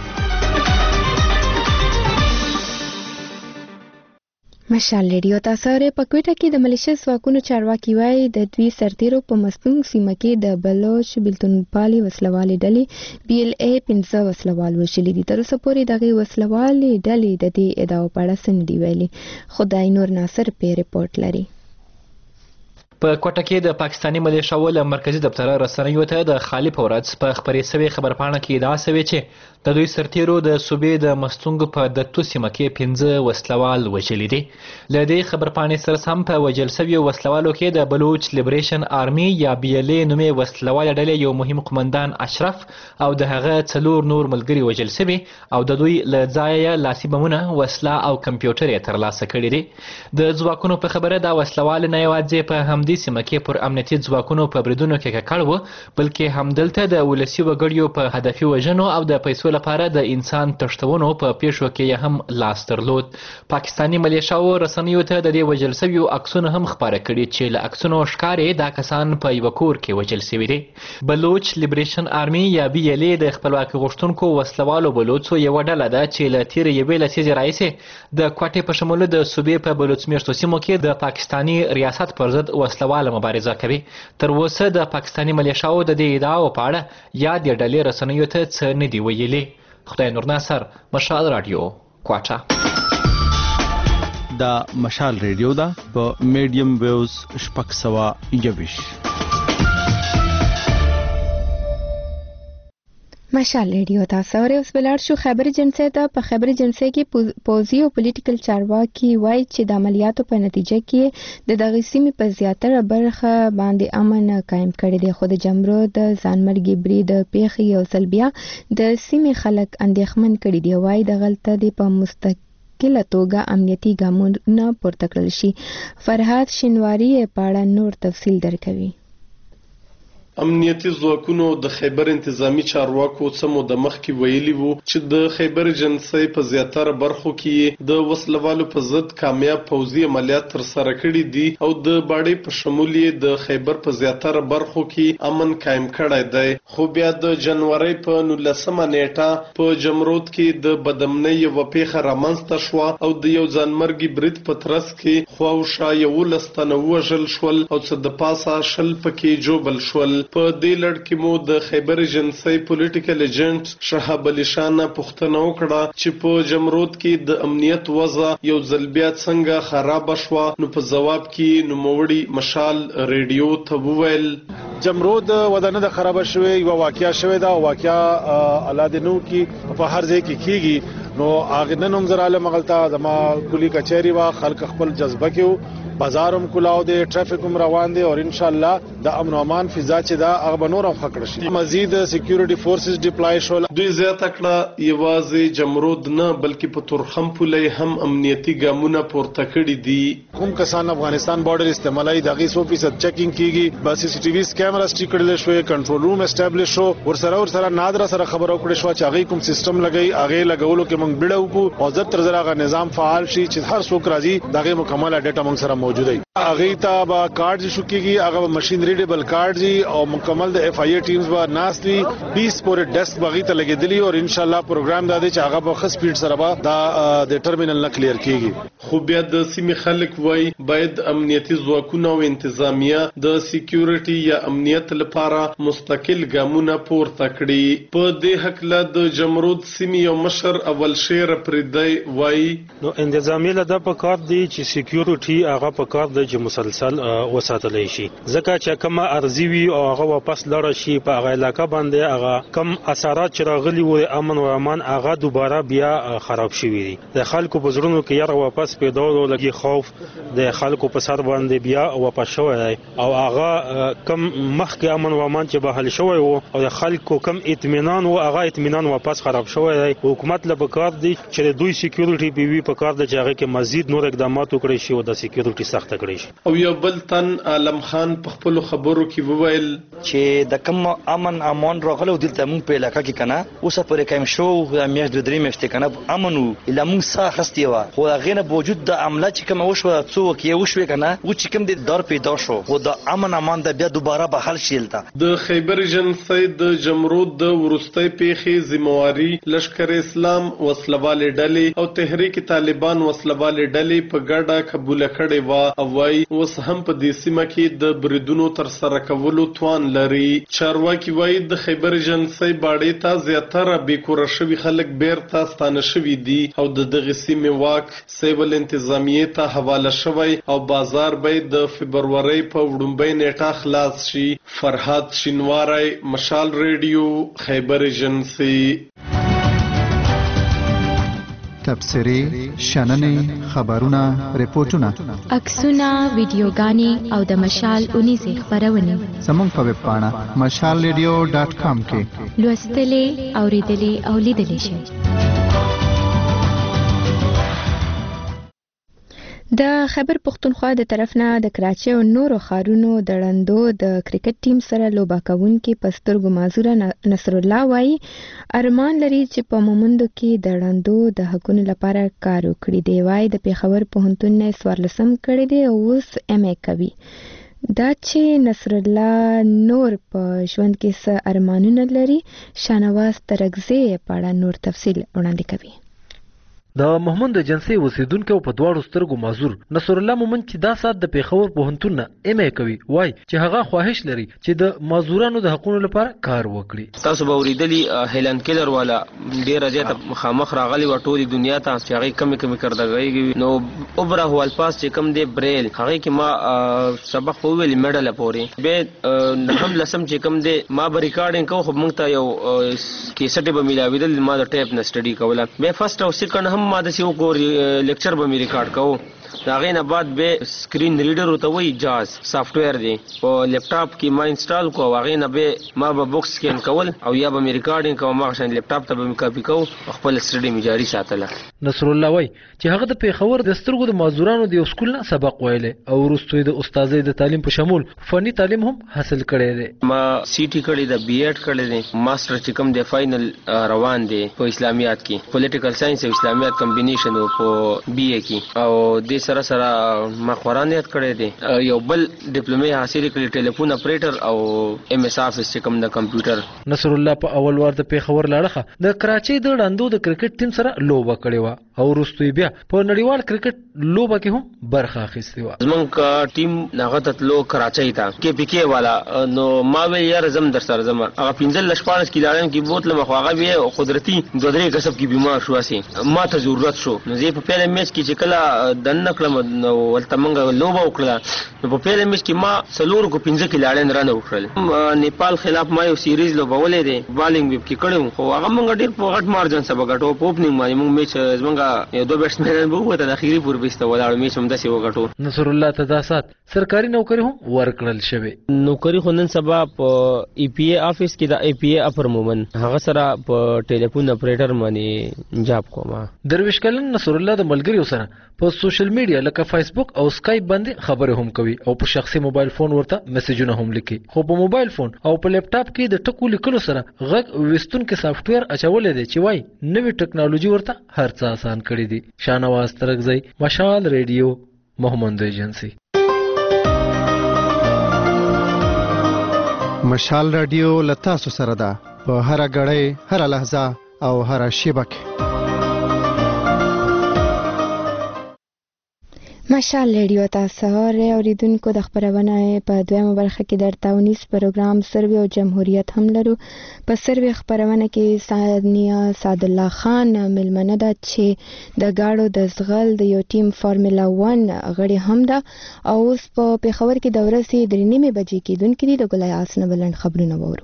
مشال ریډیو تاسو ری په کوټه کې د ملیشیا ځواکونو چارواکي وایي د دوی سرتیرو په مستونګ سیمه کې د بلوچ بیلتونپالي وسلوالې ډلې بي ال اي پنځه وسلوال وشلي دي. تر اوسه پورې دغه وسلوالې ډلې د دې ادعاو په اړه څه نه دي ویلي. خدای نور ناصر په ریپورت لري. په کوټه کې د پاکستاني ملیشیاو له مرکزي دفتر رسنیو ته د خالي په ورځ په خبرې شوې خبرپاڼه کې ادعا شوې چې د دوی سرتیرو د صوبې د مستونګ په دتو سیمه کې پنځه وسلوال وژلي دي. له دې خبرپاڼې سره سم په وژل شویو وسلوالو کې د بلوچ لیبریشن آرمي یا بي ال اي نومې وسلواله ډلې یو مهم قمندان اشرف او د هغه څلور نور ملګري وژل شوي او د دوی له ځایه لاسي بمونه، وسله او کمپیوټر یې ترلاسه کړي دي. د ځواکونو په خبره دا وسلوال نه یوازې په همدې سیمه کې پر امنیتي ځواکونو په بریدونو کې ککړ و، بلکې همدلته د ولسي وګړیو په هدفي وژنو او د پیسو لپاره د انسان تښتونو په پیښو کې هم لاس درلود. پاکستاني ملیشیاو رسنیو ته د دې وژل شویو عکسونه هم خپاره کړي چې له عکسونو ښکاري دا کسان په یوه کور کې وژل شوي دي. بلوچ لیبریشن آرمي یا بي ال اي د خپلواکۍ غوښتونکو وسلوالو بلوچو یوه ډله ده چې له تېرې یوې لسیزې راهیسې د کوټې په شمول د صوبې په بلوچ میشتو سیمو کې د پاکستاني ریاست پر ضد وسلواله مبارزه کوي. تر اوسه د پاکستاني ملیشیاو د دې ادعاو په اړه یا د ډلې رسنیو ته څه نه دي ویلي. خدای نور ناصر، مشال رادیو، کوټه. دا مشال ریډیو ده په میډیم ویوز شپږ سوه یوویشت. مشال ریډیو تاسو ری اوس بلار شو خبر جنسي ته. په خبر جنسي کې پوزي او پولیټیکل چارواکي وایي چې د عملیاتو په نتیجه کې د دغه سیمې په زیاتره برخه باندې امن قائم کړی دی، خو د جمرو د ځانمرګي برید پیښې یو ځل بیا د سیمې خلک اندېښمن کړي دي. وایي د غلطه دی په مستقله توګه امنیتي ګامونه پورته کړل شي. فرهاد شینواری په اړه نور تفصیل درکوي. امنیتي ځواکونو د خیبر انتظامی چارواکو څمو د مخ کې ویلي وو چې د خیبر جنسي په زیاتره برخو کې د وسلوالو په ضد کامیاب پوځي عملیات تر سره کړي دي او د باډي په شمول د خیبر په زیاتره برخو کې امن قائم کړی دی. خو بیا د جنوري په نولسمه نیټه په جمرود کې د بدامنۍ یو پیښه رامنځته شو او د یو ځانمرګي برید په ترڅ کې خواوشا یو لستنه وژل شول او څه د پاسه شل پکې جوبل شول. په دې لړ کې مو د خیبر جنسي پولیټیکل ایجنټ شهاب علي شان پوښتنه وکړه چې په جمرود کې د امنیت وضع یو ځل بیا څنګه خراب شوه. نو په جواب کې نوموړي مشال ریډیو ته وویل جمرود ودانه د خراب شوه یو واقعیا شوه دا واقعیا الادنو کې په هر ځای کې کیږي. نو اغه نن هم زراله مغلطه زما کلی کچېری وا خلک خپل جذبه کې بازارم کلاو دی، ټرافیک هم روان دی او ان شاء الله د امن او امان فضا چې دا هغه نورم خکړ شي. مزید سکیورټي فورسز ډیپلای شول. دوی زیاته کړه یوازې جمرود نه بلکې په تورخم پولې هم امنیتي ګامونه پورته کړي دي. کوم کسان افغانستان بارډر استعمالي دغه سو فیصد چیکینګ کیږي. بس سی سی ټي وی کیمرا سټیکړل شوې، کنټرول روم اسټابلیش شو، ورسره ورسره نادر سره خبرو کړې شو چې هغه کوم سیستم لګي هغه لګولو کې موږ بډاو کو او زر تر زر هغه نظام فعال شي چې هر څوک راځي دغه مکمل ډیټا موږ سره موجوده وي هغه ته به کارت شو کیږي هغه ماشين ریډیبل کارت جی او مکمل د اف آی ای ټیمز به ناس وی بیس پورې ډیسک بغی ته لګیدلی او ان شاء الله پروګرام دا دی چې هغه په خص سپیډ سره به دا د ټرمینل نه کلیر کیږي خو بیا د سیمې خلک وای باید امنیتي ځواکونه او انتظامیه د سکیورټي یا امنیت لپاره مستقل ګامونه پورته کړي په دې حق له د جمرود سیمې یو مشر اول شیر پردی وای نو انتظامیه له د په کار دی چې سکیورټي هغه په کار دی چې مسلسل وساتل شي ځکه چې کومه ارزي وي او هغه واپس لاړ شي په هغه علاقه باندې هغه کم اثرات چې راغلي وو امن او امان هغه دوباره بیا خراب شوي دي د خلکو په زړونو کې یاره واپس پیدا ولګي خوف د خلکو په سر باندې بیا واپس شوی دی او هغه کم مخکې امن او امان چې بحال شوی وو او د خلکو کم اطمینان وو هغه اطمینان واپس خراب شوی دی حکومت له پکار دی چې دوی سکیورټي پی وی په کار د چاغه کې مزید نور اقدامات وکړي شي او د سکیورټي سخت کړي شي او یو بل تن عالم خان په خپل خبرو کې وویل چې د کم امن امان راغلو دلته مونږ په علاقې کې کنه اوس پرې کایم شو د میاشت د درې میاشتې کنه امنو الا مونږ ساه خستي و خو هغه نه بوجود د عمله چې کوم وشو څوک یې وشو کنه و چې کوم د دار پیدا شو خو د امن امان د بیا دوباره به حل شیلته د خیبر جنسي د جمرود د ورستۍ پیخي ذمہواری لشکر اسلام وسلواله ډلې او تحریک طالبان وسلواله ډلې په ګډه قبول کړي و او وايي اوس هم په دې سیمه کې د بریدونو تر سره کولو توان لري چارواکي وايي د خیبر جنسي باړې ته زیاتره بیکوره شوي خلک بیرته ستانه شوي دي او د دغه سیمې واک سیول انتظامیه ته حواله شوی او بازار به د فبرवरी په وړاندې نیټه خلاص شي فرحات شینواری مشال ریډیو خیبر جنسي تبصری شننې خبرونه ریپورتونه عکسونه ویډیوګانې او د مشال اونیزه خبرونه زموږ په ویب پاڼه مشال ریډیو ډاټ کام کې لوستلې اوریدلې او لیدلې شئ د خیبر پختونخوا د طرف نه د کراچۍ او نورو ښارونو د ړندو د کرکټ ټیم سره لوبه کوونکي په سترګو معذوره نصر الله وایي ارمان لري چې په مومندو کې د ړندو د حقونو لپاره کار وکړي دی وایي د پیښور پوهنتون نه څوارلسم کړی دی او اوس ایم ای کوي دا چې نصر الله نور په ژوند کې څه ارمانونه لري شانواز ترغزي په اړه نور تفصیل وړاندې کوي د محمد جنسي اوسیدونکو په دواړو سترګو معذور نصر الله مومن چې دا سات د پیښور پوهنتون نه ایم ای کوي وای چې هغه خواهش لري چې د معذورانو د حقوقو لپاره کار وکړي تاسو به اوریدلی هیلن کیلر والا ډیره زیاته مخامخ راغلی و ټولي دنیا ته چې هغه کمی کمی کړدغې نو اوبره هو الفاظ چې کم دی بریل هغه کې ما سبق وویل میډل پورې به هم لسم چې کم دی ما به ریکارډینګ کوم خو مونږ ته یو کیسټ به ملاویدل ما د ټیپ نه سټډي کوله به فرست او سیکنډ ما د سیو کو لیکچر به می ریکارډ کوو دا غینه بعد به سکرین ریډر او ته وی جاز سافټویر دی او لیپټاپ کې ما انسټال کو غینه به ما به بوکس سکین کول او یا به می ریکارډینګ کوم ما شان لیپټاپ ته به می کاپی کو خپل سټډي می جاری ساتله نصر الله وای چې هغه د پیښور د سترګو د معذورانو د سکول نه سبق ویلې او وروسته د استادۍ د تعلیم په شمول فني تعلیم هم حاصل کړی دی ما سی ټی کړی د بی ایډ کړی دی ماستر چې کوم د فائنل روان دی په اسلامیات کې پولیټیکل ساينس او اسلامیات کمبینیشن په بی ای کې او د سره سره ما قرانیت کړی دی یو بل ډیپلومه حاصل کړی ټلیفون اپریټر او ام اس افیس چې کوم د کمپیوټر نصر الله په اول وار د پیښور لاړه د کراچۍ د ړندو د کرکټ ټیم سره لوبه کړې و او وروسته بیا په نړیوال کرکټ لوبه کې هم برخه اخیستې و زمونږ ټیم هغه تلو کراچۍ ته کې پی کې والا نو ما وی یار زم در سره زم هغه پنځل لشپارس کیلارن کې بوتل مخواغه به قدرتي دوه درې کسب کې بیمار شو اسی ما ته ضرورت شو نو زه په پیل میچ کې چې کله د نکلم نو ولته منګه لوبه وکړه نو په پیل میچ کې ما سلور کو پنځه کیلارن رانه وکړل نیپال خلاف ما یو سیریز لوبولې دي بالینګ وب کې کړم خو هغه منګه ډیر په غټ مارجن سبا غټو په اوپننګ باندې موږ میچ زمونږه یو دوه بیټسمنان به وته د اخیری پور بيسته ولاړ میچ هم داسې وګټو نصر الله تداسات سرکاري نوکری هم ورکړل شوی نوکری خو نن سبا په ای پی ای افیس کې د ای پی ای اپر مومن هغه سره په ټلیفون اپریټر باندې جاب کوم درویش کلن نصر الله د ملګریو سره په سوشل میډیا لکه فیسبوک او اسکایپ باندې خبرې هم کوي او په شخصي موبایل فون ورته میسجونه هم لیکي خو په موبایل فون او په لیپټاپ کې د ټکو لیکلو سره غږ وستون کې سافټویر اچولې دي چې وای نوې ټکنالوژي ورته هر څه آسان کړی دي شانواز ترغزی مشال ریډیو محمد ایجنسی. مشال رادیو لتاسو سره ده په هر غړې هر لحظه او هر شیبه کې. مشال رادیو تاسو اوریدونکو د خبرونه په دویمه برخه کې در تاونیس پروګرام سروي او جمهوریت هم لرو. په سروي خبرونه کې ثانیه سعد الله خان ملمنه ده چې د گاډو د زغل د یو ټیم فارمولا ون غړي هم ده او اوس په پیښور کې د ورځې درې نیمې بجې کېدونکې دي. د ګلای آسنه بلند خبرونه وورو.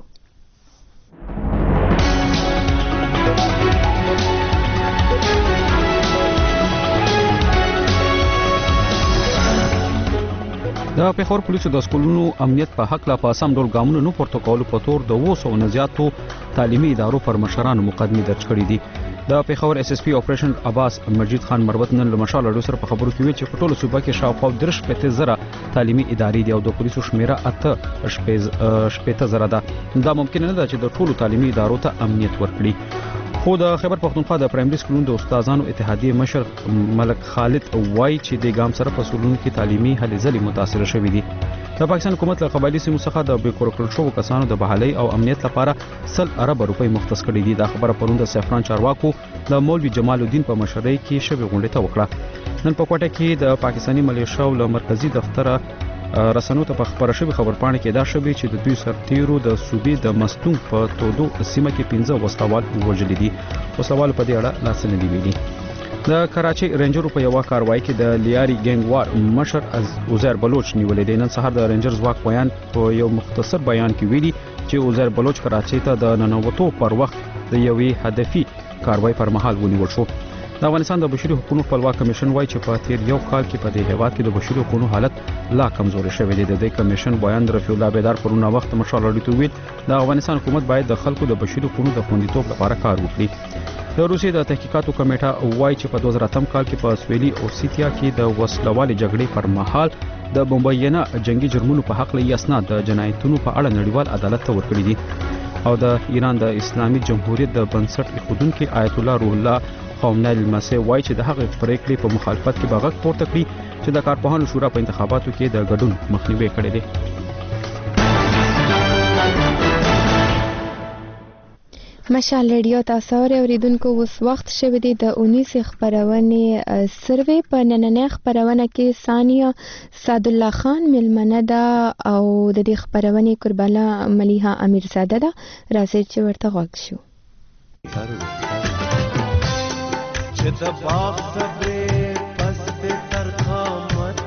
د پیښور پولیسو د سکولونو امنیت په حق لا په سم ډول ګامونو نه پورته کولو په تور د اوو سوو نه زیاتو تعلیمي ادارو پر مشرانو مقدمې درج کړې دي. د پیښور اس اس پی اپریشن عباس مجید خان مروت نن له مشال اډو سره په خبرو کې ویل چې په ټولو صوبه کې شاوخوا درش پته زره تعلیمي ادارې دي او د پولیسو شمیره اته شپږ زره ده. دا ممکن نه ده چې د ټولو تعلیمي ادارو ته امنیت ورکړي. خو د خیبر پښتونخوا د پرایمري سکولونو د استادانو اتحادیه مشر ملک خالد وای چې د ګام سره په سکولونو کې تعلیمي هلې ځلې متاثر شوې دي. د پاکستان حکومت له قبایلی سیمو څخه د بیکور کړل شوو کسانو د بحالۍ او امنیت لپاره سل ارب روپۍ مختص کړي دي. دا خبره پروند د سفران چارواکو د مولوی جمال الدین په مشرۍ کې شوې غونډه ته وکړه. نن په کوټه کې د پاکستاني ملیشیاو له مرکزی دفتر رسنو ته په خبره شوې خبرپاڼه کې دا شوې چې د دوی سرتیرو د صوبې د مستونګ په تودو سیمه کې پنځه وسلوال وژلي دي. وسلوال په دې اړه لاس نه دی ویلي. د کراچي رینجرو په یو کاروایی کې د لیاري ګینګ وار مشر از عزیر بلوچ نیولې دی. نن سهار د رینجر ځواک بیان په یو مختصر بیان کې ویلي چې عزیر بلوچ کراچي ته د ننوتو پر وخت د یوې هدفي کاروایی پر مهال ونیول شو. د افغانستان د بشري حقوقو خپلواک کمیشن وایي چې په تیر یو کال کې په دې هیواد کې د بشري حقوقو حالت لا کمزوري شوی دی. د دې کمیشن بیان رفیع الله بیدار پرونه وخت مشال اړیتو ویل د افغانستان حکومت باید د خلکو د بشري حقوقو د خوندیتوب لپاره کار وکړي. د روسیې د تحقیقاتو کمیټه وایي چې په دوه زره اتم کال کې په سویلي اوسیتیا کې د وسلوالې جګړې پر مهال د بمباینه جنگي جرمونو په حق له اسناد د جنایتونو په اړه نړیوال عدالت ته ورکړي دي. او د ایران د اسلامي جمهوریت د بنسټ ایښودونکي آیت الله روح الله خامنه‌ای لمسی وایي چې د هغې پریکړې په مخالفت کې به غږ پورته کړي چې د کارپوهانو شورا په انتخاباتو کې د ګډون مخنیوی کړی دی. مشال رادیو تاسو اوریدونکو اوس وخت شوه دی د اونیس خبرونه سروي په نننې خبرونه کې ثانیه سعد الله خان ملمنه ده او د دې خبرونه قرباله ملیحه امیرزاده ده. راځي چې ورته غوږ شو. چې د باغ صبرې پس دې تر قامت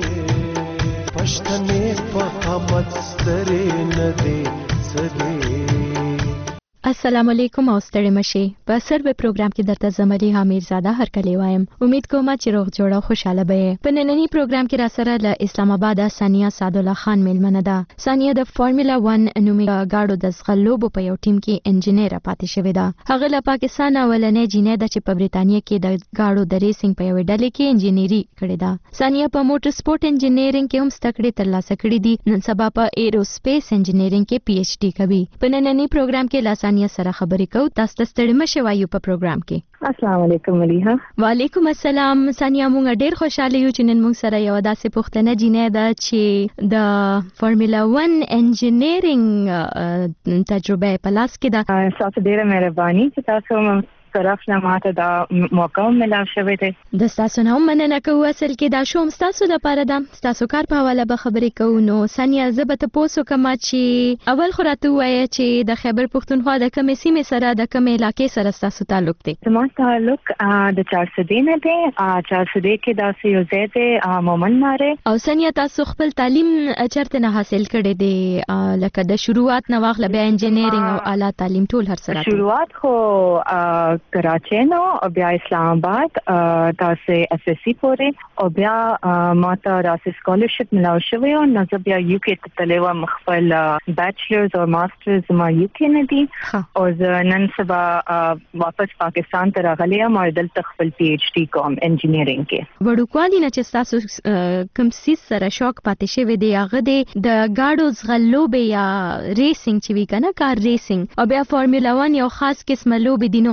پښتنې په قامت سترې نه دې سدې. السلام علیکم او ستړي مشي. په سروي پروګرام کې درته زمري امیرزاده هر کلی وایم. امید کوم چې روغ جوړ او خوشاله به. په نننی پروګرام کې را سره له اسلام آباد ثانیه سعد الله خان ملمنه ده. ثانیه د فارمولا ون نومي گاډو د زغلوبو په یو ټیم کې انجینیر پاتې شوې ده. هغه له پاکستان اولنې جینې ده چې په بریتانیا کې د گاډو د ریسینګ په یو ډلې کې انجینری کړې ده. ثانیه په موټر سپورت انجینیرینګ کې هم ستکړې ترلاسه کړې دي. نن سبا په ایروسپیس انجینیرینګ کې پی ایچ ډي کوي. په نننی پروګرام کې لاسانیا سره خبرې کوو. تاسو ته ستړي مشه وایو په پروګرام کې. السلام علیکم ملیحه. وعلیکم السلام. ثانیه مونږ ډېر خوشاله یو چې نن مونږ سره یو داسې پښتنه جینۍ ده چې د فارمولا ون انجینیرینګ تجربه په لاس کې ده. تاسو ډېره مهرباني چې تاسو طرف نه ماته دا موقع ملا شوې ده. د تاسو نه مننه کوو. اصل کې دا شوم تاسو لپاره ده. تاسو کار په حواله به خبرې کوو. نو ثانیه زه به تاسو کوم چې اول خو راته وایي چې د خیبر پښتونخوا د کومې سیمې سره د کومې علاقې سره تاسو تعلق دی؟ زما تعلق د چارسدې نه دی. چارسدې کې داسې یو ځای دی مومن ناره. او ثانیه تاسو خپل تعلیم چیرته نه حاصل کړی دی؟ لکه د شروعات نه واخله بیا انجینیرینګ او اعلی تعلیم ټول هر سره؟ شروعات خو کراچي نو او بیا اسلام آباد تاسو اس اس سی پورې او بیا ماته راسي سکالرشپ ملاو شوی او نو زه بیا یو کې تللی وم. خپل بیچلرز او ماسترز ما یو کې نه دي او زه نن سبا واپس پاکستان ته راغلی یم او دلته خپل پی ایچ ډي کوم انجینیرینګ کې. وړوکوالي نه چې تاسو کوم سیس سره شوق پاتې شوی دی هغه د گاډو زغلوبې یا ریسینګ چې وی کنه کار ریسینګ او بیا فارمولا ون یو خاص قسم لوبې دي. نو هغه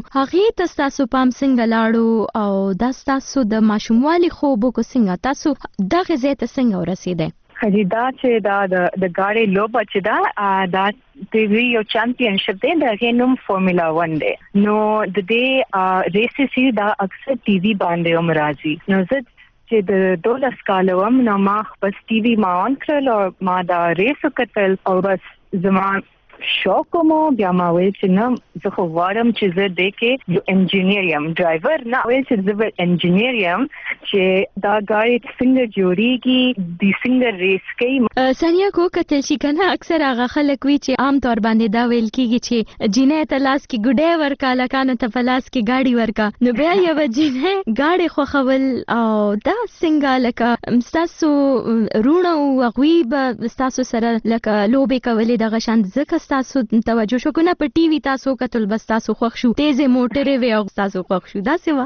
هغې ته ستاسو پام څنګه لاړو او دا ستاسو د ماشوموالي خوبو کو څنګه تاسو دغه ځای ته څنګه ورسېدئ؟ دا چې دا د ګاډي لوبه چې دا دا د یو چمپionship دی د هغې نوم فارمولا ون دی. نو د دې ریسز دا اکثر ټي وي باندې هم راځي. نو زه چې د دولس کاله وم نو ما خپل ټي وي ما اون کړل او ما دا ریس وکتل او بس زما شوق مو بیا ما ویل چې نه زه خو غواړم چې زه دې کې یو انجینیر یم ډرایور نه ویل چې زه انجینیر یم چې دا ګاډي څنګه جوړیږي د څنګه ریس کوي. ثانیه کو کتل شي کنه اکثر هغه خلک وی چې عام طور باندې دا ویل کیږي چې جینې ته لاس کې ګډه ورکا لکانه ته پلاس کې گاډي ورکا نو بیا یو جینې گاډي خو خول او دا څنګه لکه تاسو رونه او غویب تاسو سره لکه لوبې کولې دغه شان ځکه تاسو توجه شو کنه په ټي وي تاسو کتل بس تاسو خوښ شو تیزه موټرې وی او تاسو خوښ شو دا څه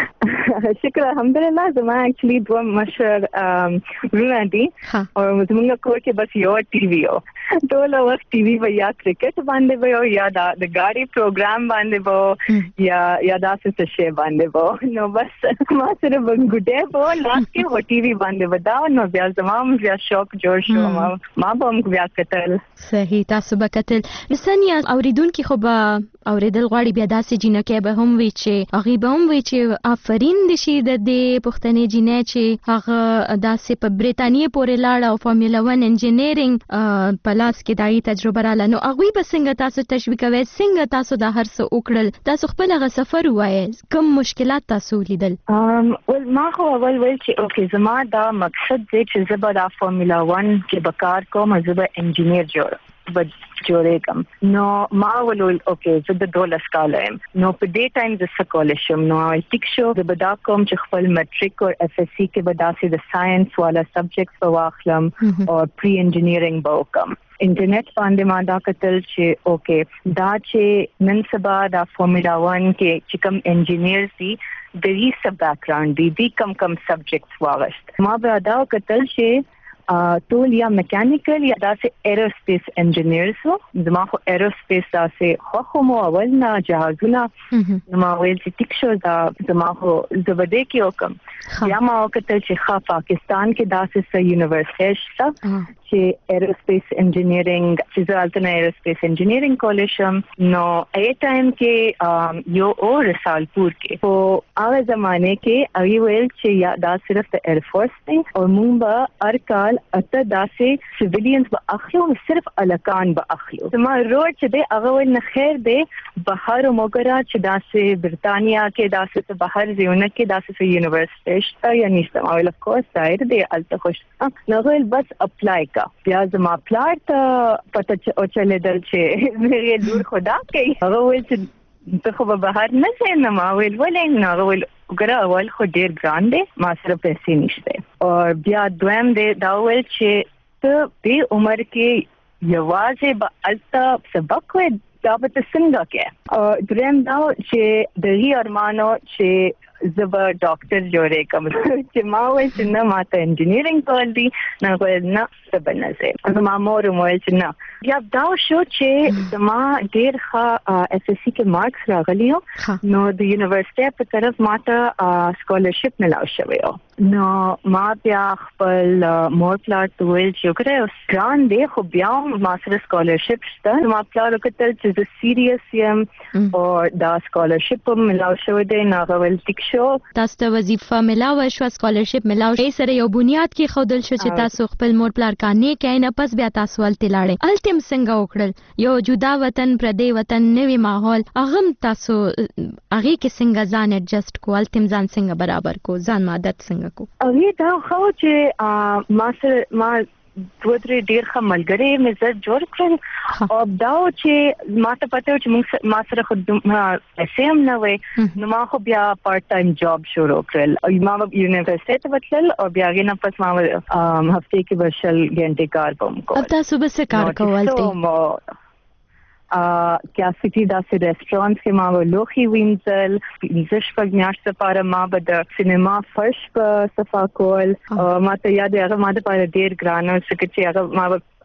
و؟ شکر الحمدلله زما اکچولی دوه مشر رونه دي او زموږ کور کې بس یو ټي وي او ټول وخت ټي وي و یا کرکټ باندې و یا د ګاډي پروګرام باندې و یا یا داسې څه شی باندې و نو بس ما سره ګډه و لاس کې و ټي وي باندې وداو نو بیا زما بیا شوق جوړ شو ما ما به هم بیا کتل. صحیح تاسو به کتل. ثانیه اوریدونکو خو به اوریدل غواړي بیا داسې جنکه به هم وی چې هغه به هم وی چې آفرین دي شي د دې پښتنې جنې چې هغه داسې په بریتانیا پورې لاړه او فارمولا ون انجینیرینګ په لاس کې دای تجربه رااله نو هغه به څنګه تاسو تشویق کوي څنګه تاسو د هر څه وکړل تاسو خپل هغه سفر وایي کوم مشکلات تاسو لیدل؟ ام ول ما خو اول ویل چې اوکې زما دا مقصد دی چې زه به د فارمولا ون کې به کار کوم زه به انجینیر جوړم بد جوړېږم. نو ما ولول اوکې زه د دولس کاله یم نو په دې ټایم زه څه کولی شم نو ټیک شو زه به دا کوم چې خپل میټریک او اف اس سی کې به داسې د ساينس والا سبجیکټس به واخلم او پری انجینیرینګ به وکړم. انټرنیټ باندې ما دا کتل چې اوکې دا چې نن سبا دا فارمولا ون کې چې کوم انجینیر دي د دې سب بیکګراوند دي د کم کم سبجیکټس واغشت ما به دا کتل چې ټول یا میکانیکل یا داسې ایروسپیس انجینیرز وو زما خو ایروسپیس داسې خو مو اول نه جهازونه نو ما ویل چې ټیک شو دا زما خو زه به دې کې وکړم یا ما وکتل چې ښه پاکستان کې داسې څه یونیورسټي شته چې ایروسپیس انجینیرینګ چې زه هلته نه ایروسپیس انجینیرینګ کولی شم نو هغې ټایم کې یو او رسالپور کې خو هغه زمانې کې هغې ویل چې یا دا صرف د ایرفورس دی او موږ به هر کال اته داسې سیویلینز به اخلو صرف الکان به اخلو زما روډ چې دی هغه ویل نه خیر دی بهر وګوره چې داسې برطانیا کې داسې څه بهر ځایونه کې داسې څه یونیورسټي شته یا نشته ما ویل افکورس ظاهر دی هلته خو شته نو هغه ویل بس اپلای بیا زما پلار ته پته چلېدل چې مې لور خدا کوي هغه ویل چې ته خو به بهر نه ځې نه ما ویل ولې نه هغه ویل وګوره اول خو ډېر ګران دی ما سره پیسې نشته او بیا دویم دی دا ویل چې ته دې عمر کې یوازې به هلته سبق وایې دا به ته څنګه کوې دریم دا چې د هغې ارمانو چې زه به ډاکټر جوړېږم چې ما وویل چې نه ما ته انجینیرینګ کول دي نه ویل نه زه به نه ځم زما مور هم ویل چې نه بیا دا شو چې زما ډېر ښه ایس ایس سی کې مارکس راغلي وو نو د یونیورسټۍ په طرف ما ته سکالرشپ ملاو شوی و نو ما بیا خپل مور پلار ته ویل چې وګوره اوس ګران دی خو بیا هم ما سره سکالرشپ شته نو ما پلار وکتل چې زه سیریس یم او دا سکالرشپ هم ملاو شوی دی نو هغه ویل ټیک شو تاسو ته وظیفه ملاو شوه سکالرشپ ملاو شوی سره یو بنیاد کې ښودل شو چې تاسو خپل مور پلار کانې کوئ نه پس بیا تاسو هلتې لاړئ هلته هم څنګه وکړل یو جدا وطن پردی وطن نوی ماحول هغه هم تاسو هغې کې څنګه ځان ایډجسټ کو هلته هم ځان څنګه برابر کو ځان عادت څنګه کو هغې دا ښه چې ما سره ما دوه درې ډېر ښه ملګري مې زر جوړ کړل او دا و چې ما ته پته و چې موږ ما سره خو پیسې هم نه وې نو ما خو بیا پارټ ټایم جاب شروع کړل او ما یونیورسټۍ ته وتلل او بیا هغې نه پس ما هفتې کې به شل ګنټې کار به هم کول او تاسو به څه کار کول هلته کیاسټي داسې ریسټورانټس کې ما به لوښي وینځل پنځه شپږ میاشتې لپاره ما به د سینما فرش په صفا کول ما ته یاد دی هغه ما دپاره ډېر ګران و ځکه چې هغه ما به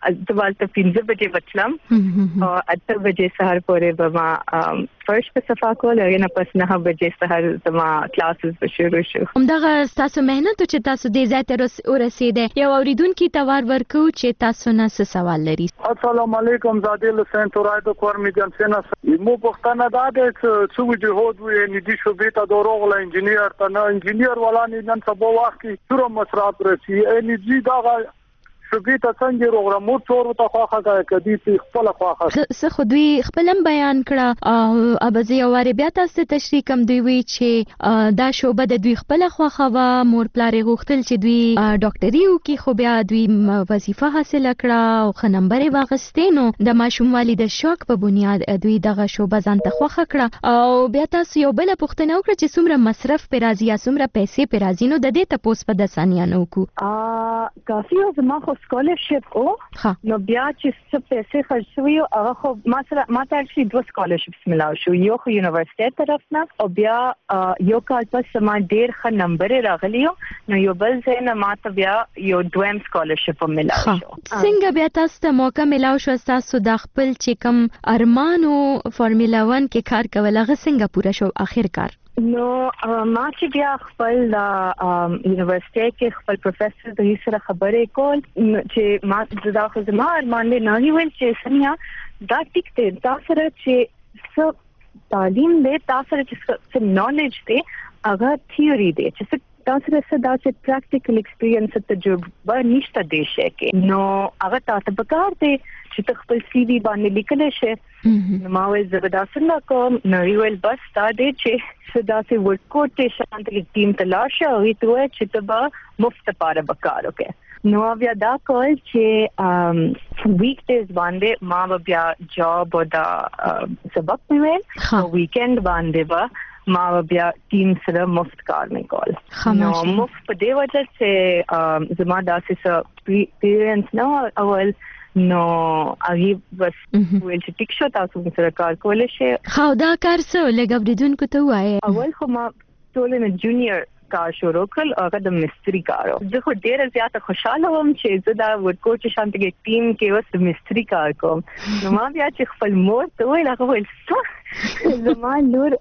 دوالته پنځه بجې بچلم او اته بجې سهار پورې به ما فرش په صفا کول او نه پس نه بجې سهار زما کلاسز به شروع شو. همدغه تاسو مهنت چې تاسو دې ځای ته ورسېده یو اوریدونکي توار ورکو چې تاسو نه څه سوال لري. السلام علیکم زادل حسین تورای د کور می جنسنه مو پښتنه دا د څو وجود وي نه دي شو به تا دروغ لا انجینیر ته نه انجینیر ولا نه نن سبا وخت کې څوره مصرف رسی انرژي دا شوګي ته څنګه روغرمو څور ته خواخه کدي په خپل خواخه څه خو دوی خپلم بیان کړه او ابزي او بیا تاسو تشریح کوم دوی وی چې دا شوبه د دوی خپل خواخه و مور پلارې غوښتل چې دوی ډاکټري وکي خو بیا دوی وظیفه حاصل کړه او خ نمبر واغستې نو د ماشوموالي د شوق په بنیاد دوی دغه شوبه ځان ته خوخه کړه او بیا تاسو یو بل پوښتنه وکړه چې څومره مصرف پر راځي یا څومره پیسې پر راځي نو د دې تاسو په د ثانیانو کو ا کافي او زما خو سکالرشپ او نو بیا چې څه پیسې خرج شوی او هغه خو مثلا ما ته اکچولی دوه سکالرشپس ملاو شو یو خو یونیورسيټي طرف نه او بیا یو کال پس ما ډیر ښه نمبر راغلی نو یو بل ځای نه ما ته بیا یو دویم سکالرشپ ملاو شو. څنګه بیا تاسو ته موقع ملاو شو تاسو د خپل چې کوم ارمانو فارمولا ون کې کار کول هغه څنګه پوره شو اخر کار؟ نو ما چې بیا خپل یونیورسيټي کې خپل پروفیسور د سره خبرې کول چې ما زدا خو زما ارمان نه ویل چې سنیا دا ټیک دی تاسو سره چې څه تعلیم دی تاسو سره چې څه نالج دی هغه تھیوري دی چې تاسو سره څه داسې پریکټیکل ایکسپیرینس تجربه نشته دی شي کې نو هغه تاسو په کار دی چې ته خپل سی وی باندې لیکل شي نو ما ویل زبدا څنګه کوم نو ویل بس تا دې چې صدا سي ورکوټ ته شانت کې ټیم تلاشه او ته چې ته به مفت پاره وکړو کې نو بیا دا کول چې ویک ډیز باندې ما بیا جاب او دا سبق ویل او ویکند باندې به ما بیا ټیم سره مفت کار نه کول نو مفت په دې وجه چې زما داسې ایکسپیرینس نو اول نو هغه بس ویل چې ټیک شو تاسو سره کار کولای شئ. خو دا کار څه لګبریدونکو ته وایي اول خو ما ټول نه جونیئر کار شروع کړ او هغه د مستری کارو زه خو ډیره زیاته خوشاله وم چې زه دا ورکو چې شانتګي ټیم کې وس مستری کار کوم نو ما بیا چې خپل مور ته ویل هغه ویل څه زما لور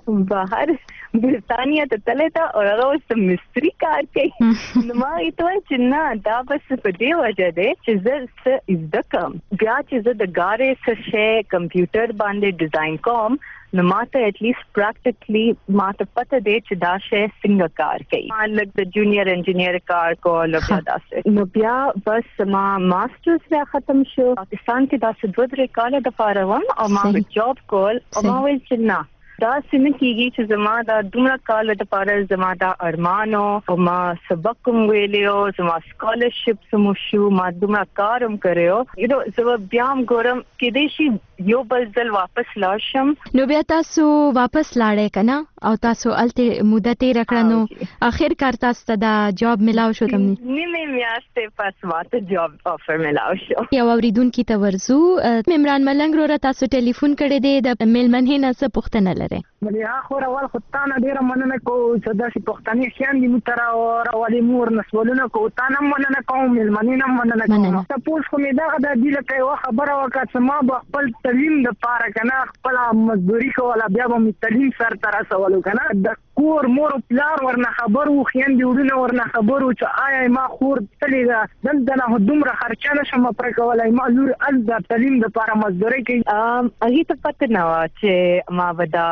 بهر برتانیا ته تللی ته او هغه اوس مستری کار کوي نو ما یې ته چې نه دا بس په دې وجه دی چې زه څه زده کوم بیا چې زه د ګارې څه شی کمپیوټر باندې ډیزاین کوم نو ما ته ایٹ لیست پریکټیکلی ما ته پته دی چې دا شی څنګه کار کوي ما لږ د جونیئر انجینیر کار کول بیا داسې نو بیا بس ما ماسټرز بیا ختم شو پاکستان کې داسې دوه درې کاله دپاره وم او ما جاب کول او ما ویل چې نه دا څنګه کیږي چې زما دا دومره کال د پاره زما دا ارمانو او ما سبق کوم ویلیو زما سکالرشپ سمو شو ما دومره کارم کړو یو زه بیا هم ګورم کې دې شي یو بل ځل واپس لاشم نو بیا تاسو واپس لاړې کنه او تاسو الته مدته راکړنو اخر کار تاسو ته دا جاب ملاو شو کوم نیمه میاشتې پس ماته جاب افر ملاو شو یو اوریدونکو ته ورزو عمران ملنګ رو تاسو ټلیفون کړی دی د میلمنه نه څه پوښتنه لري بلې اخر اول خو تانه ډیره مننه کو چې داسې پښتني خیان دي مترا او راولي مور نسولونه کو تانه مننه کوم ملمنې نه مننه کوم تاسو خو می دا د دې لکه یو خبره وکړه چې ما به خپل تعلیم د پاره کنه خپل مزدوري کوله بیا به می تعلیم سر تر رسولو کنه د کور مور پلار ورنه خبرو خیان دی ورنه ورنه خبرو چې آیا ما خور تلې دل دنه دومره خرچه نشم پر کولای ما لور ال د تعلیم د پاره مزدوري کوي ام هغه ته پته نه و چې ما ودا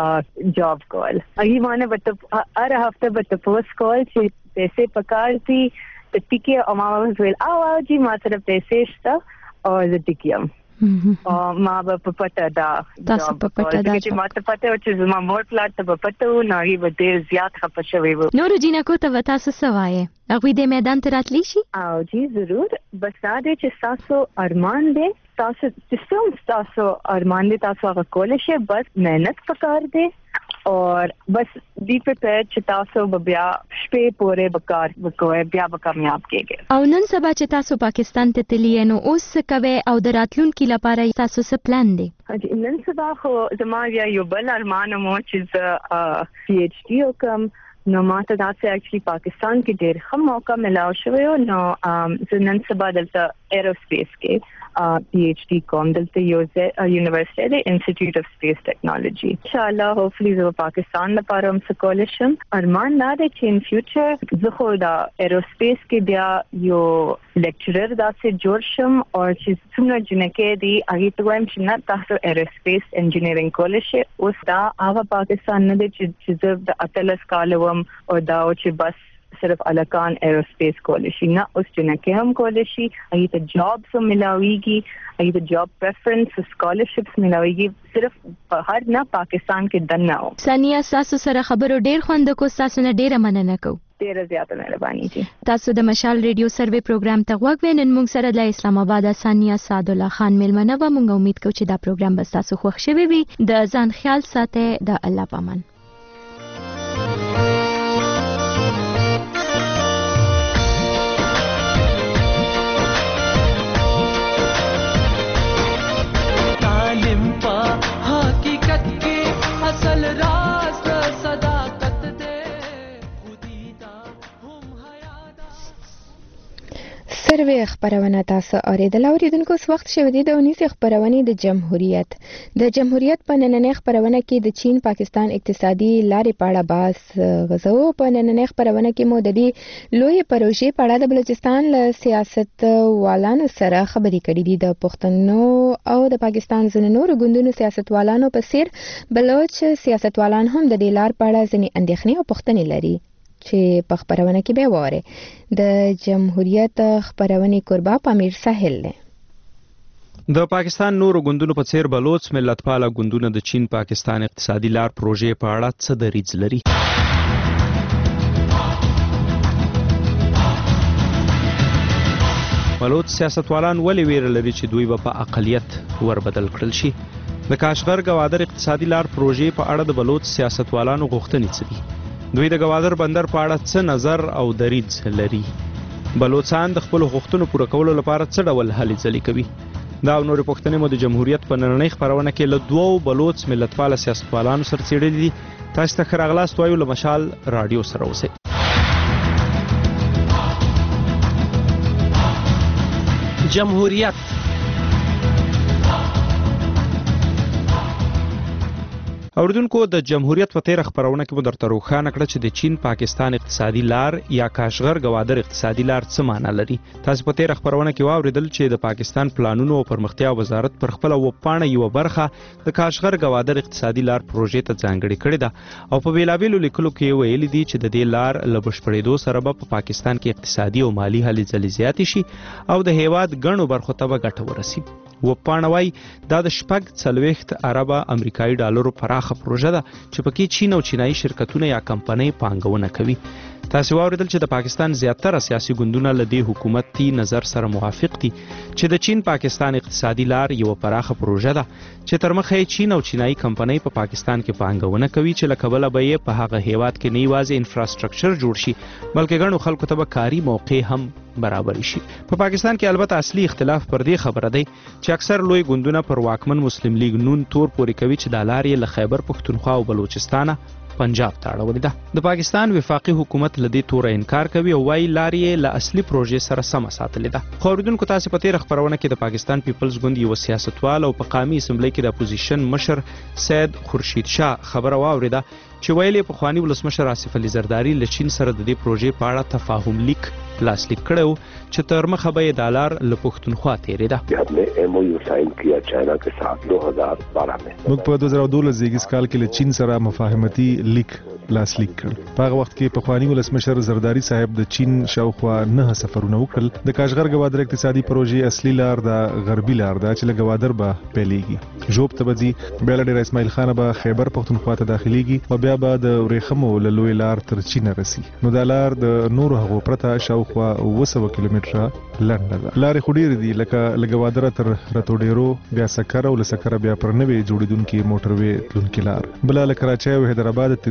جاب کول هغه باندې بت هر هفته بت پوسټ کول چې پیسې پکار دي ته ټیکي او ما ویل او جی ما سره پیسې شته او زه ټیکیم او ما په پته دا تاسو په پته دا چې ما ته پته و چې زما مور پلار ته په پته و نو هغه به ډیر زیات خپه شوی و نور جینکو ته تاسو سوایه هغه د میدان ته راتلی شي او جی ضرور بس دا دې چې تاسو ارمان دې تاسو چې تاسو ارمان دې تاسو هغه کولای شئ بس مهنت وکړ دې اور بس بی پریپیئرډ چې تاسو بیا شپې پورې وکړ وکوي بیا به کامیاب کېږئ او نن سبا چې تاسو پاکستان ته تللی نو اوس کوي او د راتلونکي لپاره تاسو څه پلان دی نن سبا خو زما یو بل ارمان مو چې پی ایچ ډي وکم نو ماته داسې اکچولی پاکستان کې ډېر ښه موقع ملاو شوی و. نو زه نن سبا دلته ایروسپیس کې پی ایچ ډي کوم دلته یو یونیورسيټي د انسټیټیوټ اف سپیس ټیکنالوژي. ان شاء الله هوپفلی زه پاکستان لپاره هم سکول شم. ارمان دا دی چې ان فیوچر زه خو دا ایروسپیس کې بیا یو لیکچرر داسې جوړ شم او چې څومره جنکې دي هغې ته وایم چې نه تاسو ایروسپیس انجینرینګ کولی شئ. اوس دا هغه پاکستان نه دی چې زه د اتلس کاله وم او دا و چې بس صرف الکان ایروسپیس کولی شي. نه اوس جنکې هم کولی شي. هغې ته جابس هم ملاویږي. هغې ته جاب پریفرنس سکالرشپس ملاویږي. صرف په هر نه پاکستان کې دننه و. ثانیه ستاسو سره خبرو ډېر خوند وکړو. ستاسو نه ډېره مننه کوو. ډېره زیاته مهرباني دي. تاسو د مشال ریډیو سروې پروګرام ته غوږ وئ. نن موږ سره د اسلام آباد ثانیه سعدالله خان میلمنه وه. موږ امید کوو چې دا پروګرام به ستاسو خوښ شوی وي. د ځان خیال ساتئ. د الله په امان. سروې خبرونه تاسو اوریدل. اوریدونکو اوس وخت شوی دی د اونیزې خبرونې د جمهوریت. د جمهوریت په نننۍ خبرونه کې د چین پاکستان اقتصادي لارې په اړه بحث غزو. په نننۍ خبرونه کې مو د دې لوی پروژې په اړه د بلوچستان له سیاست والانو سره خبرې کړې دي. د پښتنو او د پاکستان ځینو نورو ګوندونو سیاستوالانو په څیر بلوچ سیاستوالان هم د دې لار په اړه ځینې اندېښنې او پوښتنې لري چې په خبرونه کې به واره. د جمهوریت خبرونه کوربه پامیر ساحل دی. د پاکستان نورو ګوندونو په څیر بلوچ ملتپاله ګوندونه د چین پاکستان اقتصادي لار پروژې په اړه څه دریځ لري؟ بلوچ سیاستوالان ولې ویره لري چې دوی به په اقلیت وربدل کړل شي؟ د کاشغر ګوادر اقتصادي لار پروژې په اړه د بلوچ سیاستوالانو غوښتنې څه دي؟ دوی د ګوادر بندر په اړه څه نظر او دریځ لري؟ بلوچستان د خپل غوښتنو پوره کولو لپاره څه ډول هلې ځلې کوي؟ دا او نورې پوښتنې مو د جمهوریت په نننۍ خبرونه کې له دوو بلوچ ملتپاله سیاستوالانو سره څېړلې دي. تاسو ته ښه راغلاست وایو له مشال راډیو سره اوسئ. جمهوریت اوریدونکو د جمهوریت په تیر خبرونه کې مو درته روښانه کړه چې د چین پاکستان اقتصادي لار یا کاشغر ګوادر اقتصادي لار څه معنی لري. تاسو په تیر خبرونه کې واوریدل چې د پاکستان پلانونو او پرمختیا وزارت پر خپل وپاڼه یو برخه د کاشغر ګوادر اقتصادي لار پروژې ته ځانګړې کړې ده او په بیلابیلو لیکلو کې ویلي دي چې د دې لار له بشپړېدو سره به په پاکستان کې اقتصادي او مالی هلې ځلې زیاتې شي او د هیواد ګڼو برخو ته به ګټه ورسي. وپاڼه وايي دا د شپږ څلوېښت اربه امریکایي ډالرو پراخه پروژه ده چې پکې چین او چینایي شرکتونه یا کمپنۍ پانګونه کوي. تاسو واوریدل چې د پاکستان زیاتره سیاسي ګوندونه له دې حکومتي نظر سره موافق دي چې د چین پاکستان اقتصادي لار یو پراخه پروژه ده چې تر مخه چین او چینایي کمپنۍ په پاکستان کې پانګونه کوي چې له کبله به یې په هغه هیواد کې نه یوازې انفراستراکچر جوړ شي بلکې ګڼو خلکو ته به کاري موقع هم برابر شي. په پاکستان کې البته اصلي اختلاف پر دې خبره دی چې اکثر لوی ګوندونه پر واکمن مسلم لیگ نون تور پورې کوي چې د لارې له خیبر پښتونخوا او بلوچستان پنجاب ته اړولې ده. د پاکستان وفاقي حکومت له دې توره انکار کوي او وايي لارې له اصلي پروژې سره سمه ساتلې ده. خو اوریدونکو تاسو په تیر خبرونه کې د پاکستان پیپلز ګوند یو سیاستوال او په قومي اسمبلی کې د اپوزیشن مشر سید خورشید شاه خبره واوریده چې ویلي پخوانی ولسمشر آصف علي زرداری له چین سره د دې پروژې په اړه تفاهم لیک لاسلیک کړو چې تر مخه به یې ډالر له پښتونخوا تېرېده. हमने MOU sign किया चाइना के साथ दो हज़ार बारह में. موږ په دوه زره دولس زیږیز کال کې له چین سره مفاهمتي لیک لاسلیک کړ. په هغه وخت کې پخوانی ولسمشر زرداری صاحب د چین شاوخوا نه سفرونه وکړل. د کاشغر ګوادر اقتصادي پروژې اصلي لار د غربي لار ده چې له ګوادر به پیلېږي. جوب ته به ځي بیا له ډېر اسماعیل خان به خیبر پښتونخوا ته داخليږي او بیا به د ورېښمو له لوی لار تر چین رسي. نو دا لار د نورو هغو پرته شاوخوا اوه سوه کیلومتره لنډه ده. لارې خو ډېرې دي لکه له ګوادره تر رتوډیرو بیا سکره او له سکره بیا پر نوې جوړېدونکې موټروې تلونکې لار. بله له کراچۍ او حیدرآباد تېرېدونکې لار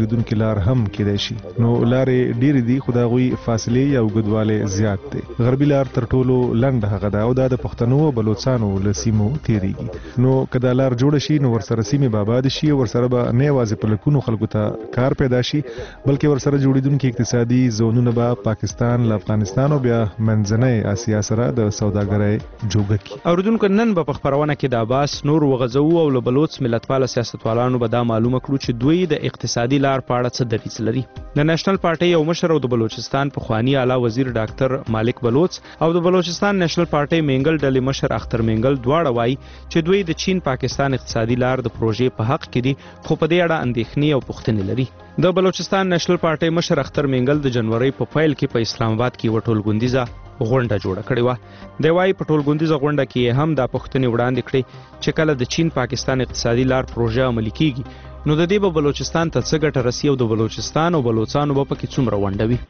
لار هم کېدای شي. نو لارې ډېرې دي خو د هغوی فاصلې یا اوږدوالی زیات دی. غربي لار تر ټولو لنډ هغه ده او دا د پښتنو او بلوچستانو له سیمو تېرېږي. نو که دا لار جوړه شي نو ورسره سیمې به آباد شي او ورسره به نه یوازې په لکونو خلکو ته کار پیدا شي بلکې ورسره جوړېدونکي اقتصادي زونونه به پاکستان له افغانستان او بیا منځنۍ اسیا سره د سوداګرۍ جوګه کړي. اوریدونکو نن به په خپرونه کې د عباس نور وغځو او له بلوچ ملتپاله سیاستوالانو به دا معلومه کړو چې دوی د اقتصادي لار په اړه څه دریځ لري. د نېشنل پارټۍ یو مشر او د بلوچستان پخوانی اعلی وزیر ډاکټر مالک بلوچ او د بلوچستان نېشنل پارټۍ منګل ډلې مشر اختر منګل دواړه وایي چې دوی د چین پاکستان اقتصادي لار د پروژې په حق کې دي خو په دې اړه اندېښنې او پوښتنې لري. د بلوچستان نېشنل پارټۍ مشر اختر منګل د جنوري په پیل کې په اسلام آباد کې یوه ټولګوندیزه غونډه جوړه کړې وه. دی وایي په ټولګوندیزه غونډه کې هم دا پوښتنې وړاندې کړې چې کله د چین پاکستان اقتصادي لار پروژه عملي کیږي نو د دې به بلوچستان ته څه ګټه رسي او د بلوچستان او بلوچستانو به پکې څومره ونډه وي.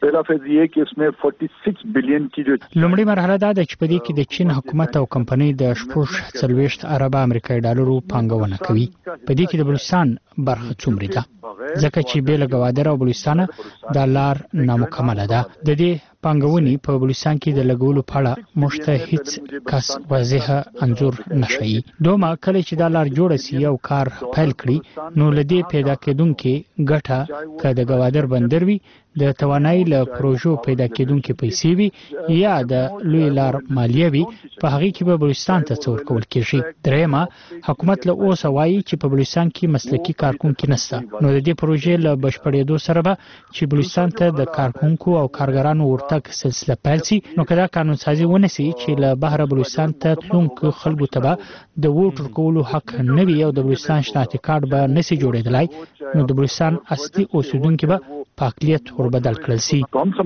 لومړی مرحله دا ده چې په دې کې د چین حکومت او کمپنۍ د شپږ څلوېښت اربه امریکایي ډالرو پانګونه کوي. په دې کې د بلوچستان برخه څومره ده ځکه چې بې له ګوادر او بلوچستانه دا لار نامکمله ده. د دې پانګونې په بلوچستان کې د لګولو په اړه موږ ته هیڅ کس واضح انځور نشي. دومره کله چې دا لار جوړه سي او کار پیل کړي نو لدې پیدا کېدونکې ګټه که د ګوادر بندر وي د توانایي له پروژو پیدا کېدونکې پیسې وي یا د لوی لار مالیه وي په هغې کې به بلوچستان ته څه ورکول کېږي. درېیمه حکومت له اوسه وایي چې په بلوچستان کې مسلکي کارکونکي نشته نو د دې پروژې له بشپړېدو سره به چې بلوچستان ته د کارکونکو او کارګرانو ورتګ سلسله پیل سي نو که دا قانونسازي ونه سي چې له بهره بلوچستان ته تلونکو خلکو ته به د ووټ ورکولو حق نه وي او د بلوچستان شناختي کارت به نسي جوړېدلی نو د بلوچستان اصلي اوسیدونکي به په اقلیت وربدل کړل سي.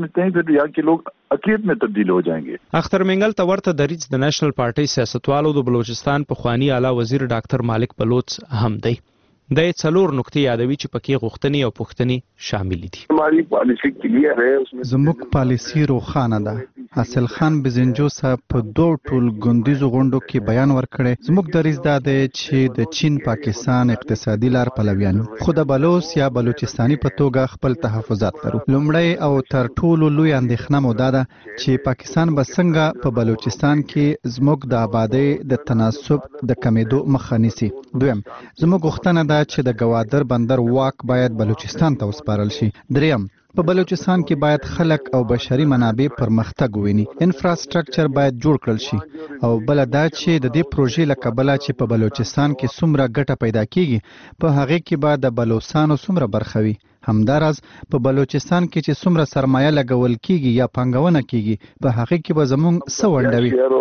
اختر منګل ته ورته دریځ د نېشنل پارټۍ سیاستوالو د بلوچستان پخوانی اعلی وزیر ډاکټر مالک بلوچ هم دی. د څلور نقطې یادوي چې پکې غوښتنې او پوښتنې شامل دي. زموږ پالیسي روښانه ده. حاصل خان بزنجو صاحب په دوه ټولګوندیزو غونډو کې بیان ورکړی. زموږ دریځ دا دی چې د چین پاکستان اقتصادي لار پلویان خو د بلوچ یا بلوچستاني په توګه خپل تحفظات لرو. لومړی او تر ټولو لوی اندېښنه مو دا ده چې پاکستان به څنګه په بلوچستان کې زموږ د آبادۍ د تناسب د کمیدو مخه نیسي. دویم زموږ غوښتنه ده چې د ګوادر بندر واک باید بلوچستان ته وسپارل شي. دریم په بلوچستان کې باید خلک او بشري منابع پرمختګ وویني. انفراستراکچر باید جوړ کړل شي او بل دا چې د دې پروژې له کبله چې په بلوچستان کې څومره ګټه پیدا کیږي په هغې کې به د بلوچستانو څومره برخه وي. همداراز په بلوچستان کې چې څومره سرمایه لګول کیږي یا پانګونه کیږي په هغې کې به زموږ څه ونډه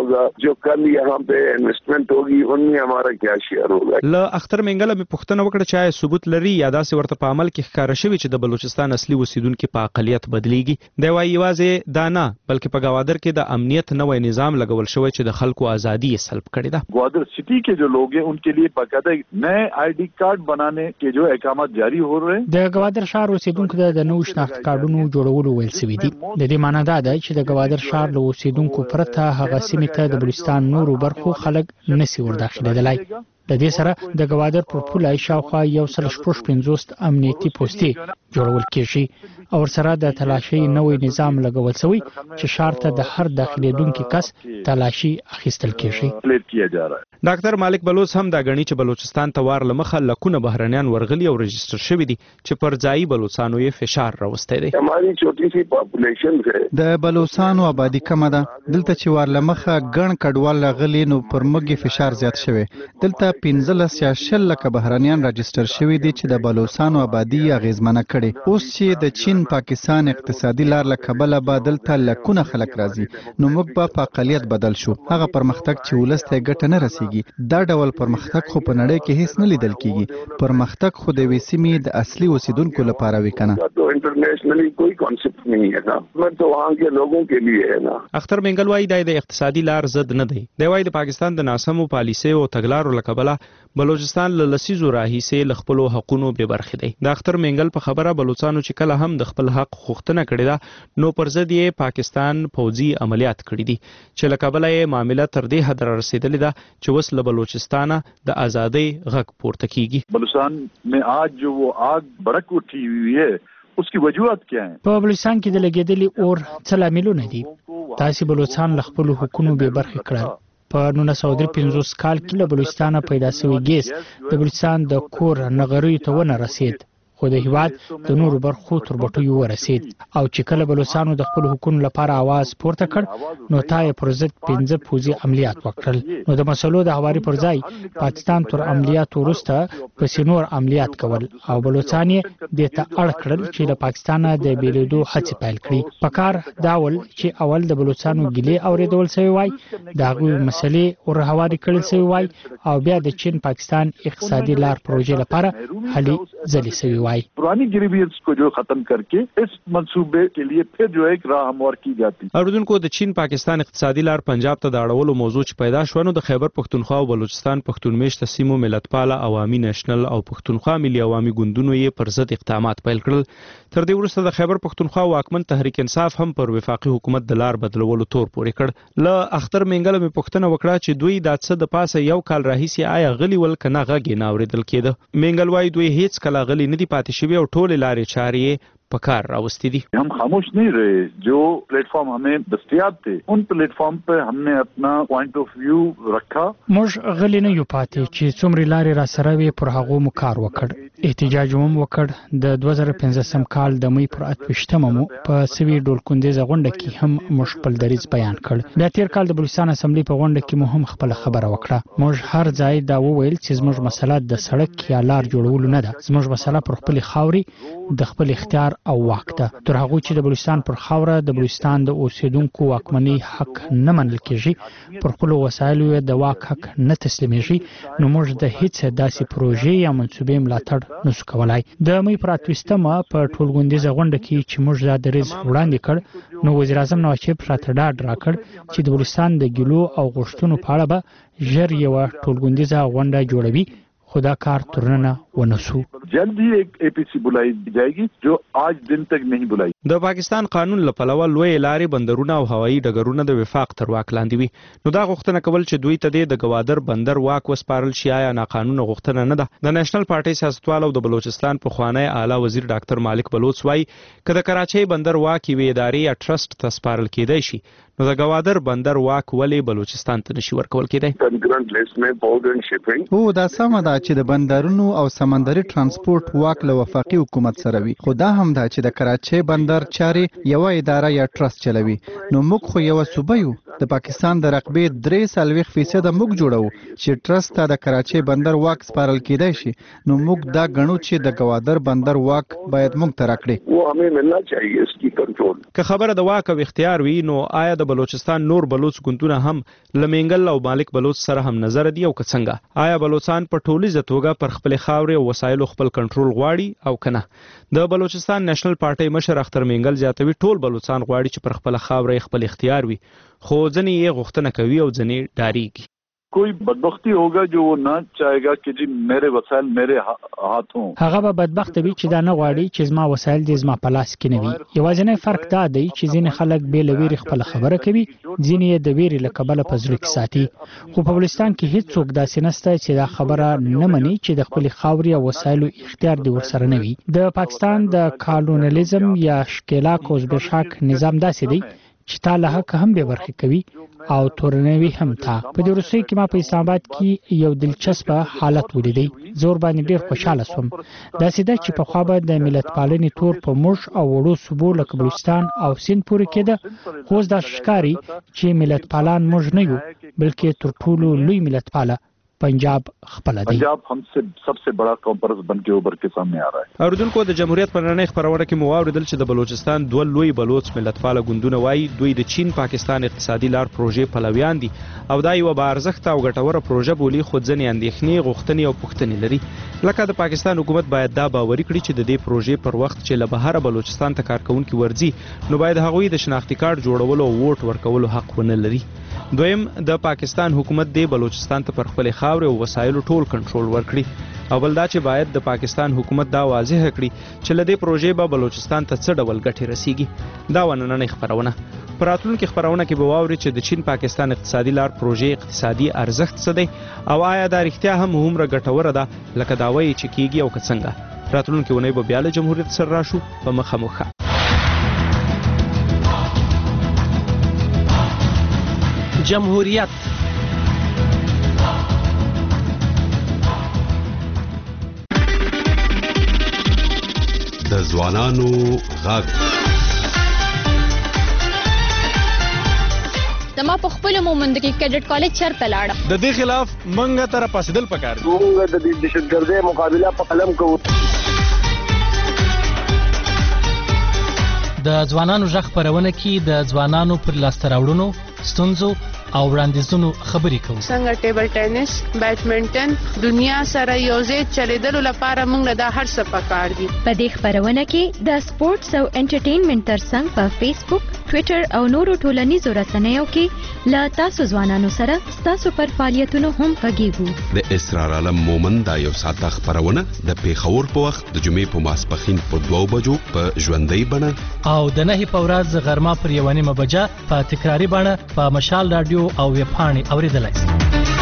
وي. له اختر منګله مې پوښتنه وکړه چې آیا ثبوت لري یا داسې ورته په عمل کې ښکاره شوي چې د بلوچستان اصلي اوسیدونکي په اقلیت بدلیږي. دی وایي یوازې دا نه بلکې په ګوادر کې د امنیت نوی نظام لګول شوی چې د خلکو ازادي یې سلب کړې ده. گوادر سٹی کے جو لوگ ہیں ان کے لیے باقاعدہ نئے آئی ڈی کارڈ بنانے کے جو احکامات جاری ہو رہے ہیں. د ګوادر ښار اوسیدونکو ته د نوو شناخت کارډونو جوړولو ویل سوي دي. د دې معنی دا ده چې د ګوادر ښار له اوسیدونکو پرته هغه سیمې ته د بلوچستان نورو برخو خلک نسي ورداخلېدلی. د دې سره د ګوادر پر پوله شاوخوا یو سل شپږ پنځوس امنیتي پوستې جوړول کېږي او ورسره د تلاشۍ نوی نظام لګول شوی چې ښار ته د هر داخلېدونکي کس تلاشي اخیستل کېږي. ډاکټر مالک بلوچ هم دا غني چې بلوچستان ته وار لمخه لکونه بهرنیان ورغلي او رجستر شوي دي چې پر ځایي بلوچستانو یې فشار راوستی دی. د بلوچستانو آبادي کمه ده. دلته چې وار لمخه ګڼ کډوال راغلي نو پر موږ فشار زیات شوی. دلته پنځلس یا شل لکه بهرنیان رجستر شوي دي چې د بلوچستانو آبادي اغیزمنه کړي. اوس چې د چین پاکستان اقتصادي لار له کبله به دلته لکونه خلک راځي نو موږ به په اقلیت بدل شو. هغه پرمختګ چې ولس ته ګټه نه رسیږي دا ډول پرمختګ خو په نړۍ کې هیڅ نه لیدل کیږي. پرمختګ خو د یوې سیمې د اصلي اوسیدونکو لپاره وي کنه. اختر منګل وایي دا د اقتصادي لار ضد نه دی. دی وایي د پاکستان د ناسمو پالیسیو او تګلارو له کبله بلوچستان له لسیزو راهیسې له خپلو حقونو بې برخې دی. د اختر منګل په خبره بلوچستانو چې کله هم د خپل حق غوښتنه کړې ده نو پر ضد یې پاکستان پوځي عملیات کړي دي چې له کبله یې معامله تر دې حد را رسېدلې ده چې اوس له بلوچستانه د ازادۍ غږ پورته کیږي. بلوچستان میں آج جو وہ آگ بھڑک اٹھی ہوئی ہے उसकी वजूहत क्या है؟ په بلوچستان کې د لګېدلي اور څه لاملونه دي؟ تاسې بلوچستان له خپلو حقونو بې برخې کړل. په نولس سوه درې پنځوس کال کې له بلوچستانه پیدا شوی ګیس د بلوچستان د کور نغریو ته ونه رسید، خو د هیواد د نورو برخو تر بټیو ورسید. او چې کله بلوچستانو د خپل حقوقو لپاره आवाज پورته کړ نو تا یې پر ضد پنځه پوځي عملیات وکړل. نو د مسلو د هواري پر ځای پاکستان تر عملیات وروسته پسې نور عملیات کول او بلوچستان یې دې ته اړ کړل چې له پاکستانه د بیلیدو هڅې پیل کړي. په کار دا ول چې اول د بلوچستانو ګیلې اوریدل شوی وای، د هغوی مسلې ور هواري کړل شوی وای او بیا د چین پاکستان اقتصادي لار پروژې لپاره هلې ځلې شوی وای. पुरानी ग्रीवियंस को जो खत्म करके इस मंसूबे के लिए फिर जो एक राह हमवार की जाती. اوریدونکو د چین پاکستان اقتصادي لار پنجاب ته د اړولو موضوع چې پیدا شو نو د خیبر پښتونخوا او بلوچستان پښتون میشته سیمو ملتپاله عوامي نېشنل او پښتونخوا ملي عوامي ګوندونو یې پر ضد اقدامات پیل کړل. تر دې وروسته د خیبر پښتونخوا واکمن تحریک انصاف هم پر وفاقي حکومت د لار بدلولو تور پورې کړ. ل اختر منګل مې پښتنه وکړه چې دوی د څه د پاسه یو کال راهیسي آیا غلي ول کنه غږی نه اوریدل کېده. منګل وايي دوی هیڅ کله غلي نه دي پاتې شوی او ټول لارې چارې په کار راوستي دي. हम खामोश नहीं रहे. जो प्लेटफॉर्म हमें दस्तयाब थे उन प्लेटफॉर्म पे हमने अपना पॉइंट ऑफ व्यू रखा. موږ غلي نه یو پاتې چې څومره لارې را سره وي پر هغه مو کار وکړ. احتجاج هم وکړ. د دوه زره پنځم کال د مې پر اتوشتمه مو په سوي ډول کندیزه غونډه کې هم موږ خپل دریځ بیان کړ. بیا تیر کال د بلوچستان اسمبلی په غونډه کې مو هم خپل خبره وکړه. موږ هر ځای دا وویل چې زموږ مسله د سړک یا لار جوړول نه ده. زموږ مسله پر خپل خاوري د خپل اختیار او واک ده. تر هغه چې د بلوچستان پر خاوره د بلوچستان د اوسیدونکو واکمنۍ حق نه منل کېږي، پر خپل وسایلو د واک حق نه تسلیمېږي، نو موږ د هیڅ داسې پروژې یا منصوبې ملاتړ نشو کولای. د مې پر اتوشتمه په ټولغونډیزه غونډه کې چې موږ دا دریځ وړاندې کړ نو وزیر اعظم نواز شریف راته ډاډ راکړ چې د بلوچستان د ګیلو او غوښتنو په اړه به ژر یوه ټولغونډیزه غونډه جوړوي، خو دا کار تر ننه ونه شو. جلد ही एक एपीसी बुलाई जाएगी जो आज दिन तक नहीं बुलाई. د پاکستان قانون لپاره لوی لارې بندرونه او هوایي ډګرونه د وفاق تر واک لاندې وي. نو دا غوښتنه کول چې دوی ته د گوادر بندر واک وسپارل شي آیا ناقانونه غوښتنه نه ده. د نېشنل پارټي سیاستوال او د بلوچستان په خوانی اعلی وزیر ډاکټر مالک بلوچ وايي چې د کراچۍ بندر واک وی ادارې یا ټرست ته سپارل کېدای شي، نو د گوادر بندر واک ولې بلوچستان ته نشي ورکول کېدای. او دا سمه ده چې د بندرونو او سمندري ترانسپورت واک له وفاقي حکومت سره وي، خو دا هم ده چې د کراچۍ بندر چارې یو اداره یا ټرست چلوي. نو موږ خو یو صوبه یو. د پاکستان د رقبې درې سلويخ فیصد موږ جوړو چې ټرست ته د کراچۍ بندر واک سپارل کېدای شي، نو موږ دا غنو چې د گوادر بندر واک باید موږ ته راکړي. वो हमें मिलना चाहिए इसकी कंट्रोल. که خبره د واک او اختیار وي نو آیا د بلوچستان نور بلوچ ګوندونه هم لمنګل او مالک بلوچ سره هم نظر دي او که څنګه؟ آیا بلوچستان په ټولیزه توګه پر خپل خاورې او وسایلو خپل کنټرول غواړي او کنه؟ د بلوچستان نېشنل پارټي مشر اختر منګل زیاتوي ټول بلوچستان غواړي چې پر خپل خاورې خپل اختیار وي، خو ځنې یې غوښتنه کوي او ځنې ډاریږي. कोई बदबख्ती होगा जो वो ना चाहेगा कि जी मेरे वसाइल मेरे हाथों. هغه به بدبخت وي چې دا نه غواړي چې زما وسایل د زما په لاس کې نه وي. یوازینی فرق دا دی چې ځینې خلک بې له ویرې خپله خبره کوي، ځینې یې د ویرې له کبله په زړه کې ساتي. خو په بلوچستان کې هیڅوک داسې نشته چې دا خبره نه مني چې د خپلې خاورې او وسایلو اختیار دې ورسره نه وي. د پاکستان د کالونیلیزم یا ښکېلاک او زبېښاک نظام داسې دی چې تا له حق هم بې برخې کوي او تورنوي هم تا. په دې وروستیو کې ما په اسلام آباد کې یو دلچسپه حالت ولیدی. زور باندې ډیر خوشاله شوم. داسې ده چې پخوا به د ملت پالنې تور په موږ او وړو صوبو لکه بلوچستان او سیند پورې کېده، خو اوس دا ښکاري چې ملت پالان موږ نه یو بلکې تر ټولو لوی ملت پاله पंजाब خپل دی. पंजाब हमसे सबसे बड़ा कॉम्परस बन के उभर के सामने आ रहा है. اوریدونکو د جمهوریت پر نړۍ خبرونه کې مو واوریدل چې د بلوچستان دوه لوی بلوچ ملتپاله ګوندونه وایي دوی د چین پاکستان اقتصادي لار پروژې پلویان دي او دا یو با ارزښت او ګټوره پروژه بولی، خو ځنې اندېښنې غوښتنې او پوښتنې لري. لکه د پاکستان حکومت باید دا باوري کړي چې د دې پروژې پر وخت چې له بهره بلوچستان ته کارکونکي ورځي نو باید هغوی د شناختی کارت جوړولو او ووټ ورکولو حق ونه لري. دویم د پاکستان حکومت د بلوچستان ته پر خپل خاورې او وسایلو ټول کنټرول ورکړي او بل دا چې باید د پاکستان حکومت دا واضح کړي چې له دې پروژې به بلوچستان ته څه ډول ګټې رسیږي. دا ونننۍ خبرونه په راتلونکي خبرونه کې به واوري چې د چین پاکستان اقتصادي لار پروژې اقتصادي ارزښت څه دی او آیا دا رښتیا هم هومره ګټوره ده لکه دا وایي چې کیږي او که څنګه. راتلونکي اونۍ به بیا له جمهوریت سره راشو په مخامخ. جمهوریت د ځوانانو غږ زما په خپل مومند کې کیډټ کالج چرته لاړه. د دې خلاف منګه تر پاسدل پکار دي. موږ د دهشتګردۍ مقابله په قلم کوو. د ځوانانو غږ خپرونه کې د ځوانانو پر لاسته راوړنو، ستونزو او وړاندیزونو خبرې کوو. څنګه ټیبل ټینس، بیډمنټن دنیا سره یوځای چلیدلو لپاره موږ له دا هر څه پکار دي. په دې خپرونه کې د سپورتس او انټرټینمنټ ترڅنګ په فیسبوک، ټویټر او نورو ټولنیزو رسنیو کې له تاسو ځوانانو سره تاسو پر فعالیتونو هم غږیږو. د اسرار عالم مومند دا یو ساعته خپرونه د پیښور په وخت د جمعې په ماسپښین په دوو بجو په ژوندۍ بڼه او د نهي په ورځ غرمه پر یوه نیمه بجه په تکراري بڼه په مشال رادیو او ویب پاڼې اورېدلی شئ.